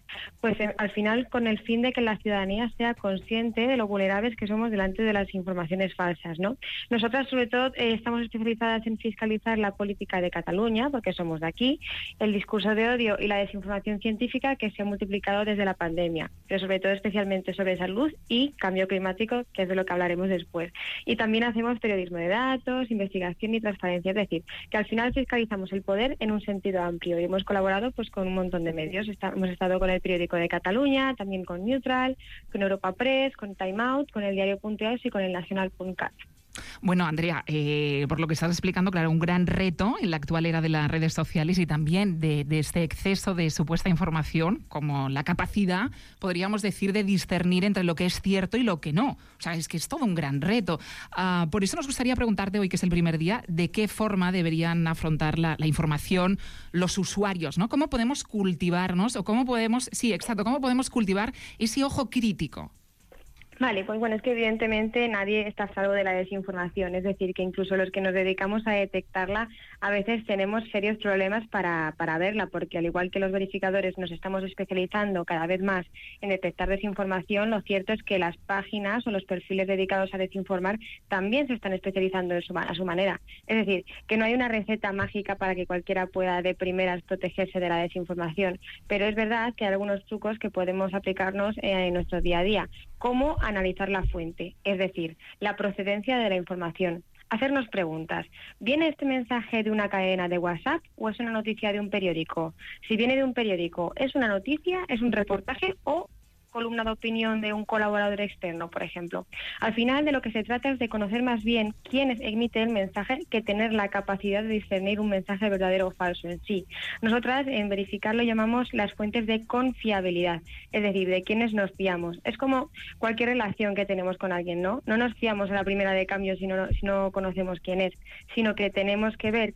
Pues al final con el fin de que la ciudadanía sea consciente de lo vulnerables que somos delante de las informaciones falsas, ¿no? Nosotras sobre todo estamos especializadas en fiscalizar la política de Cataluña, porque somos de aquí, el discurso de odio y la desinformación científica que se ha multiplicado desde la pandemia, pero sobre todo especialmente sobre salud y cambio climático, que es de lo que hablaremos después. Y también hacemos periodismo de datos, investigación y transparencia, es decir, que al final fiscalizamos el poder en un sentido amplio y hemos colaborado pues con un montón de medios. Hemos estado con el Periódico de Cataluña, también con Neutral, con Europa Press, con Time Out, con el diario.es y con el Nacional.cat. Bueno, Andrea, por lo que estás explicando, claro, un gran reto en la actual era de las redes sociales y también de este exceso de supuesta información, como la capacidad, podríamos decir, de discernir entre lo que es cierto y lo que no. O sea, es que es todo un gran reto. Por eso nos gustaría preguntarte hoy, que es el primer día, de qué forma deberían afrontar la información los usuarios, ¿no? ¿Cómo podemos cultivarnos o cómo podemos cultivar ese ojo crítico? Vale, pues bueno, es que evidentemente nadie está a salvo de la desinformación, es decir, que incluso los que nos dedicamos a detectarla a veces tenemos serios problemas para verla, porque al igual que los verificadores nos estamos especializando cada vez más en detectar desinformación, lo cierto es que las páginas o los perfiles dedicados a desinformar también se están especializando a su manera. Es decir, que no hay una receta mágica para que cualquiera pueda de primeras protegerse de la desinformación, pero es verdad que hay algunos trucos que podemos aplicarnos en nuestro día a día. ¿Cómo analizar la fuente? Es decir, la procedencia de la información. Hacernos preguntas. ¿Viene este mensaje de una cadena de WhatsApp o es una noticia de un periódico? Si viene de un periódico, ¿es una noticia, es un reportaje o columna de opinión de un colaborador externo, por ejemplo? Al final de lo que se trata es de conocer más bien quién emite el mensaje que tener la capacidad de discernir un mensaje verdadero o falso en sí. Nosotras en Verificar lo llamamos las fuentes de confiabilidad, es decir, de quienes nos fiamos. Es como cualquier relación que tenemos con alguien, ¿no? No nos fiamos a la primera de cambio si no conocemos quién es, sino que tenemos que ver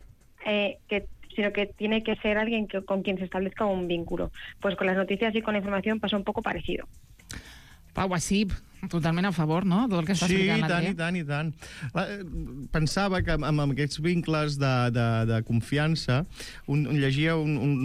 sino que tiene que ser alguien con quien se establezca un vínculo. Pues con las noticias y con la información pasa un poco parecido. Pau, així, totalment a favor, no?, del que està explicant l'Andrea. Sí, i tant. Pensava que amb aquests vincles de confiança, llegia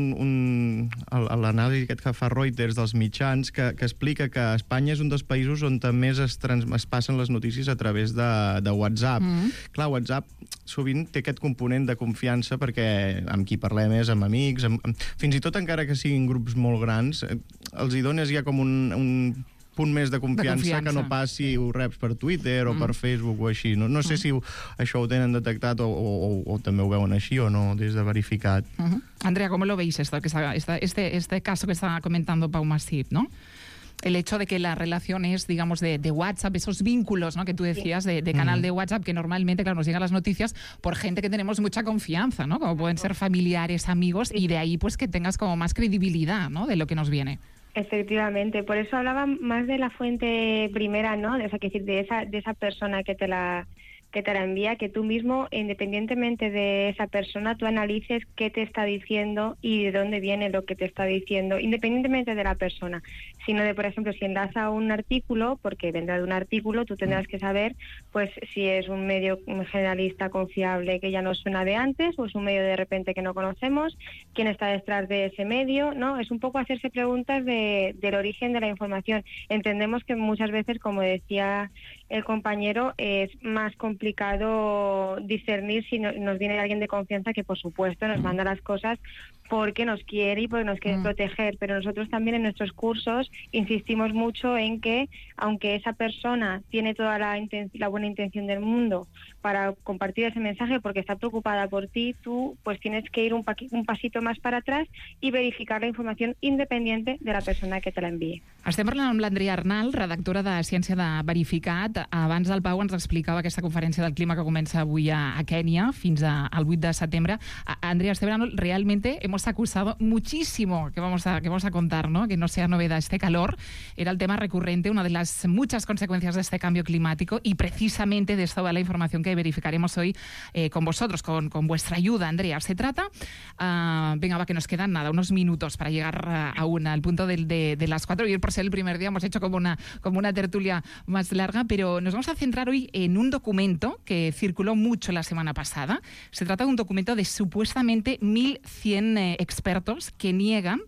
l'anàlisi aquest que fa Reuters dels mitjans, que explica que Espanya és un dels països on més es passen les notícies a través de WhatsApp. Clar, WhatsApp sovint té aquest component de confiança perquè amb qui parlem és amb amics, fins i tot encara que siguin grups molt grans, els hi dones ja com un punt més de confiança que no pas si ho reps per Twitter o per Facebook o així. No sé si això ho tenen detectat o també ho veuen així o no, des de Verificat. Andrea, ¿cómo lo veis este caso que está comentando Pau Masip, ¿no? El hecho de que la relación es, digamos, de WhatsApp, esos vínculos, ¿no?, que tú decías, de canal de WhatsApp, que normalmente, claro, nos llegan las noticias por gente que tenemos mucha confianza, ¿no?, como pueden ser familiares, amigos, y de ahí pues que tengas como más credibilidad, ¿no?, de lo que nos viene. Efectivamente, por eso hablaba más de la fuente primera, ¿no?, de esa persona que te la envía, que tú mismo, independientemente de esa persona, tú analices qué te está diciendo y de dónde viene lo que te está diciendo, independientemente de la persona, sino de, por ejemplo, si enlaza un artículo, porque vendrá de un artículo, tú tendrás que saber pues si es un medio generalista confiable que ya nos suena de antes o es un medio de repente que no conocemos, quién está detrás de ese medio, ¿no? Es un poco hacerse preguntas del origen de la información. Entendemos que muchas veces, como decía el compañero, es más complicado discernir si nos viene alguien de confianza que, por supuesto, nos manda las cosas porque nos quiere y porque nos quiere proteger, pero nosotros también en nuestros cursos insistimos mucho en que, aunque esa persona tiene toda la buena intención del mundo para compartir ese mensaje porque está preocupada por ti, tú pues tienes que ir un pasito más para atrás y verificar la información independiente de la persona que te la envíe. Estem parlant amb l'Andrea Arnal, redactora de Ciència de Verificat. Abans el Pau ens explicava aquesta conferència del clima que comença avui a Kènia fins al 8 de setembre. Andrea, este verano realmente hemos acusado muchísimo que vamos a contar, ¿no?, que no sea novedad este calor. Era el tema recurrente, una de las muchas consecuencias de este cambio climático, y precisamente de esto va la información que verificaremos hoy con vosotros, con vuestra ayuda, Andrea. Se trata, venga, va, que nos quedan unos minutos para llegar al punto de las 4, y por ser el primer día hemos hecho como una tertulia más larga, pero nos vamos a centrar hoy en un documento que circuló mucho la semana pasada. Se trata de un documento de supuestamente 1.100 expertos que niegan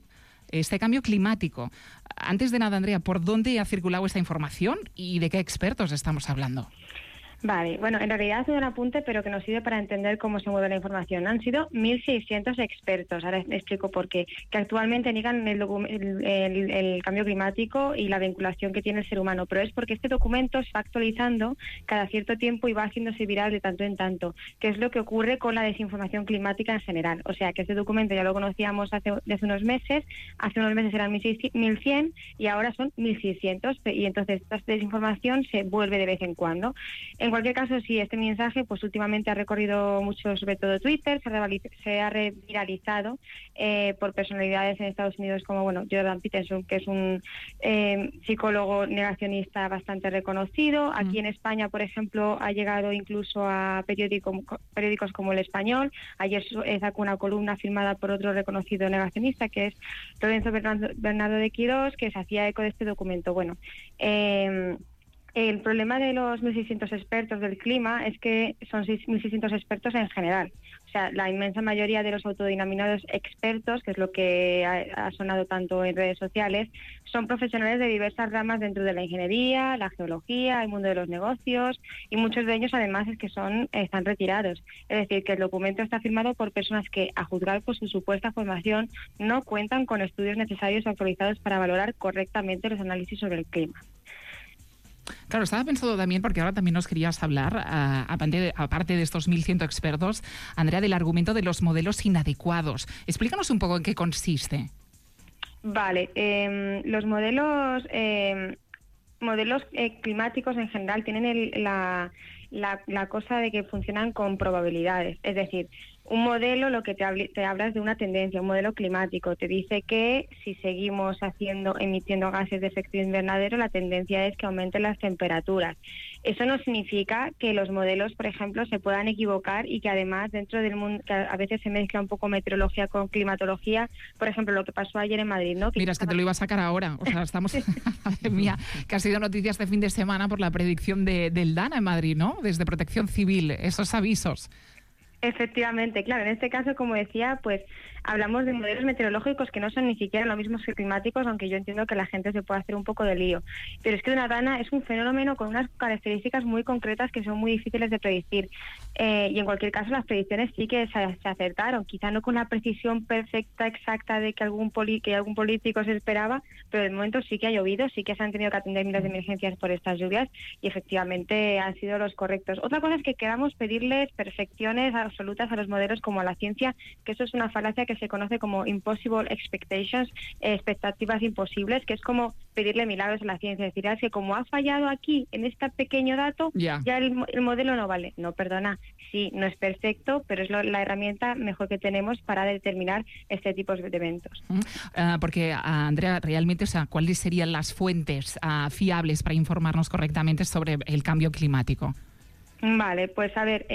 este cambio climático. Antes de nada, Andrea, ¿por dónde ha circulado esta información y de qué expertos estamos hablando? Vale, bueno, en realidad es un apunte, pero que nos sirve para entender cómo se mueve la información. Han sido 1.600 expertos, ahora explico por qué, que actualmente niegan el cambio climático y la vinculación que tiene el ser humano, pero es porque este documento se va actualizando cada cierto tiempo y va haciéndose viral de tanto en tanto, que es lo que ocurre con la desinformación climática en general. O sea, que este documento ya lo conocíamos hace unos meses eran 1.100 y ahora son 1.600, y entonces esta desinformación se vuelve de vez en cuando. En cualquier caso, sí, este mensaje pues últimamente ha recorrido mucho, sobre todo Twitter, se ha reviralizado por personalidades en Estados Unidos como Jordan Peterson, que es un psicólogo negacionista bastante reconocido. Aquí en España, por ejemplo, ha llegado incluso a periódicos como El Español. Ayer sacó una columna firmada por otro reconocido negacionista, que es Lorenzo Bernardo de Quirós, que se hacía eco de este documento. El problema de los 1.600 expertos del clima es que son 1.600 expertos en general. O sea, la inmensa mayoría de los autodenominados expertos, que es lo que ha sonado tanto en redes sociales, son profesionales de diversas ramas dentro de la ingeniería, la geología, el mundo de los negocios, y muchos de ellos además están retirados. Es decir, que el documento está firmado por personas que, a juzgar por su supuesta formación, no cuentan con estudios necesarios o actualizados para valorar correctamente los análisis sobre el clima. Claro, estaba pensando también, porque ahora también nos querías hablar, aparte de estos 1.100 expertos, Andrea, del argumento de los modelos inadecuados. Explícanos un poco en qué consiste. Vale, los modelos climáticos en general tienen la cosa de que funcionan con probabilidades. Es decir, un modelo lo que te habla es de una tendencia, un modelo climático. Te dice que si seguimos emitiendo gases de efecto invernadero, la tendencia es que aumenten las temperaturas. Eso no significa que los modelos, por ejemplo, se puedan equivocar y que además dentro del mundo, que a veces se mezcla un poco meteorología con climatología, por ejemplo, lo que pasó ayer en Madrid, ¿no? Mira, es que te lo iba a sacar ahora. O sea, estamos... Madre mía, que ha sido noticia este fin de semana por la predicción del DANA en Madrid, ¿no? Desde Protección Civil, esos avisos. Efectivamente, claro. En este caso, como decía, pues hablamos de modelos meteorológicos que no son ni siquiera lo mismo que climáticos, aunque yo entiendo que la gente se puede hacer un poco de lío. Pero es que una DANA es un fenómeno con unas características muy concretas que son muy difíciles de predecir. Y en cualquier caso, las predicciones sí que se acertaron, quizá no con la precisión perfecta, exacta de que algún político se esperaba, pero de momento sí que ha llovido, sí que se han tenido que atender miles de emergencias por estas lluvias y efectivamente han sido los correctos. Otra cosa es que queramos pedirles perfecciones absolutas a los modelos como a la ciencia, que eso es una falacia que se conoce como impossible expectations, expectativas imposibles, que es como pedirle milagros a la ciencia, decir, es que como ha fallado aquí en este pequeño dato, ya el modelo no vale. No, perdona, sí, no es perfecto, pero es la herramienta mejor que tenemos para determinar este tipo de eventos. Porque, Andrea, realmente, o sea, ¿cuáles serían las fuentes fiables para informarnos correctamente sobre el cambio climático? Vale, pues a ver,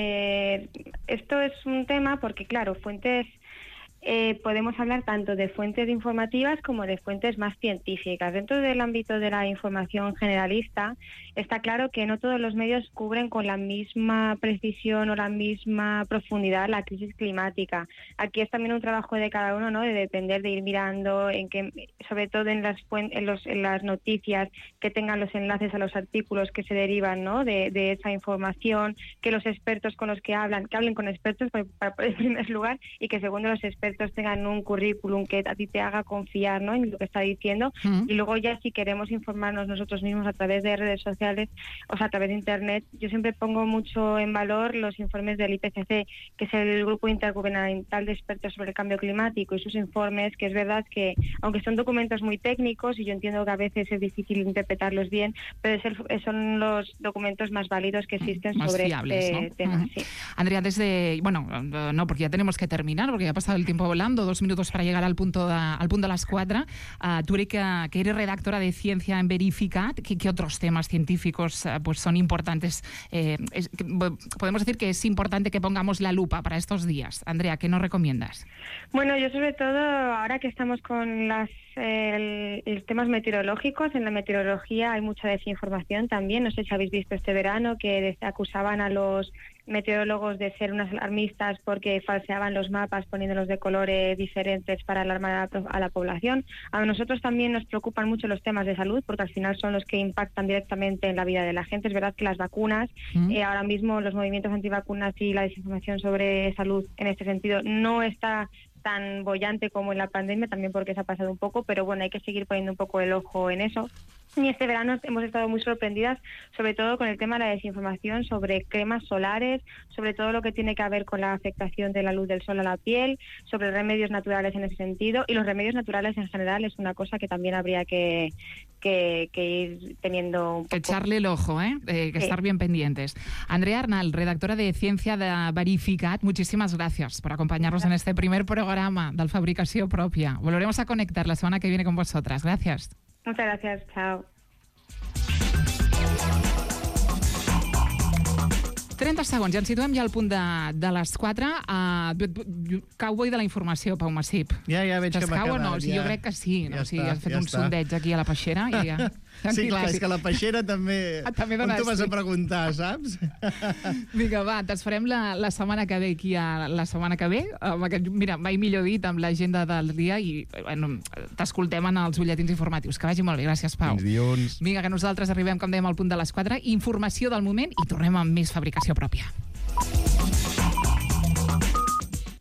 esto es un tema porque, claro, fuentes... podemos hablar tanto de fuentes informativas como de fuentes más científicas. Dentro del ámbito de la información generalista, está claro que no todos los medios cubren con la misma precisión o la misma profundidad la crisis climática. Aquí es también un trabajo de cada uno, ¿no? De depender, de ir mirando, sobre todo en las noticias, que tengan los enlaces a los artículos que se derivan, ¿no? de esa información, que los expertos con los que hablen con expertos en primer lugar, y que segundo los expertos tengan un currículum que a ti te haga confiar, ¿no? En lo que está diciendo. Y luego ya, si queremos informarnos nosotros mismos a través de redes sociales, o sea, a través de internet, yo siempre pongo mucho en valor los informes del IPCC, que es el Grupo Intergubernamental de Expertos sobre el Cambio Climático, y sus informes, que es verdad que, aunque son documentos muy técnicos, y yo entiendo que a veces es difícil interpretarlos bien, pero son los documentos más válidos que existen más sobre fiables, este tema. Sí. Andrea, no, porque ya tenemos que terminar, porque ya ha pasado el tiempo volando, 2 minutos para llegar al punto de las 4. Tú que eres redactora de Ciencia en Verificat, ¿qué otros temas científicos pues son importantes? Podemos decir que es importante que pongamos la lupa para estos días. Andrea, ¿qué nos recomiendas? Bueno, yo sobre todo, ahora que estamos con las los temas meteorológicos. En la meteorología hay mucha desinformación también. No sé si habéis visto este verano que acusaban a los meteorólogos de ser unas alarmistas porque falseaban los mapas poniéndolos de colores diferentes para alarmar a la población. A nosotros también nos preocupan mucho los temas de salud porque al final son los que impactan directamente en la vida de la gente. Es verdad que las vacunas, ahora mismo los movimientos antivacunas y la desinformación sobre salud en este sentido no está tan bollante como en la pandemia, también porque se ha pasado un poco, pero bueno, hay que seguir poniendo un poco el ojo en eso. Y este verano hemos estado muy sorprendidas, sobre todo con el tema de la desinformación sobre cremas solares, sobre todo lo que tiene que ver con la afectación de la luz del sol a la piel, sobre remedios naturales en ese sentido, y los remedios naturales en general es una cosa que también habría que ir teniendo un poco... Que echarle el ojo, que estar bien pendientes. Andrea Arnal, redactora de Ciència de Verificat, muchísimas gracias por acompañarnos en este primer programa del Fabricació Pròpia. Volveremos a conectar la semana que viene con vosotras. Gracias. Muchas gracias, chao. 30 segons, ja ens situem ja al punt de les 4. Cowboy de la informació, Pau Massip. Ja veig que m'ha quedat. O no? Jo crec que sí. No? Has fet un sondeig aquí a la peixera i ja... Sí, clar, és que la peixera també... On tu vas a preguntar, saps? Vinga, va, t'esperem la setmana que ve aquí, la setmana que ve. Mira, mai millor dit, amb l'agenda del dia i t'escoltem en els butlletins informatius. Que vagi molt bé, gràcies, Pau. Fins dilluns. Vinga, que nosaltres arribem, com dèiem, al punt de les 4. Informació del moment i tornem amb més Fabricació Pròpia.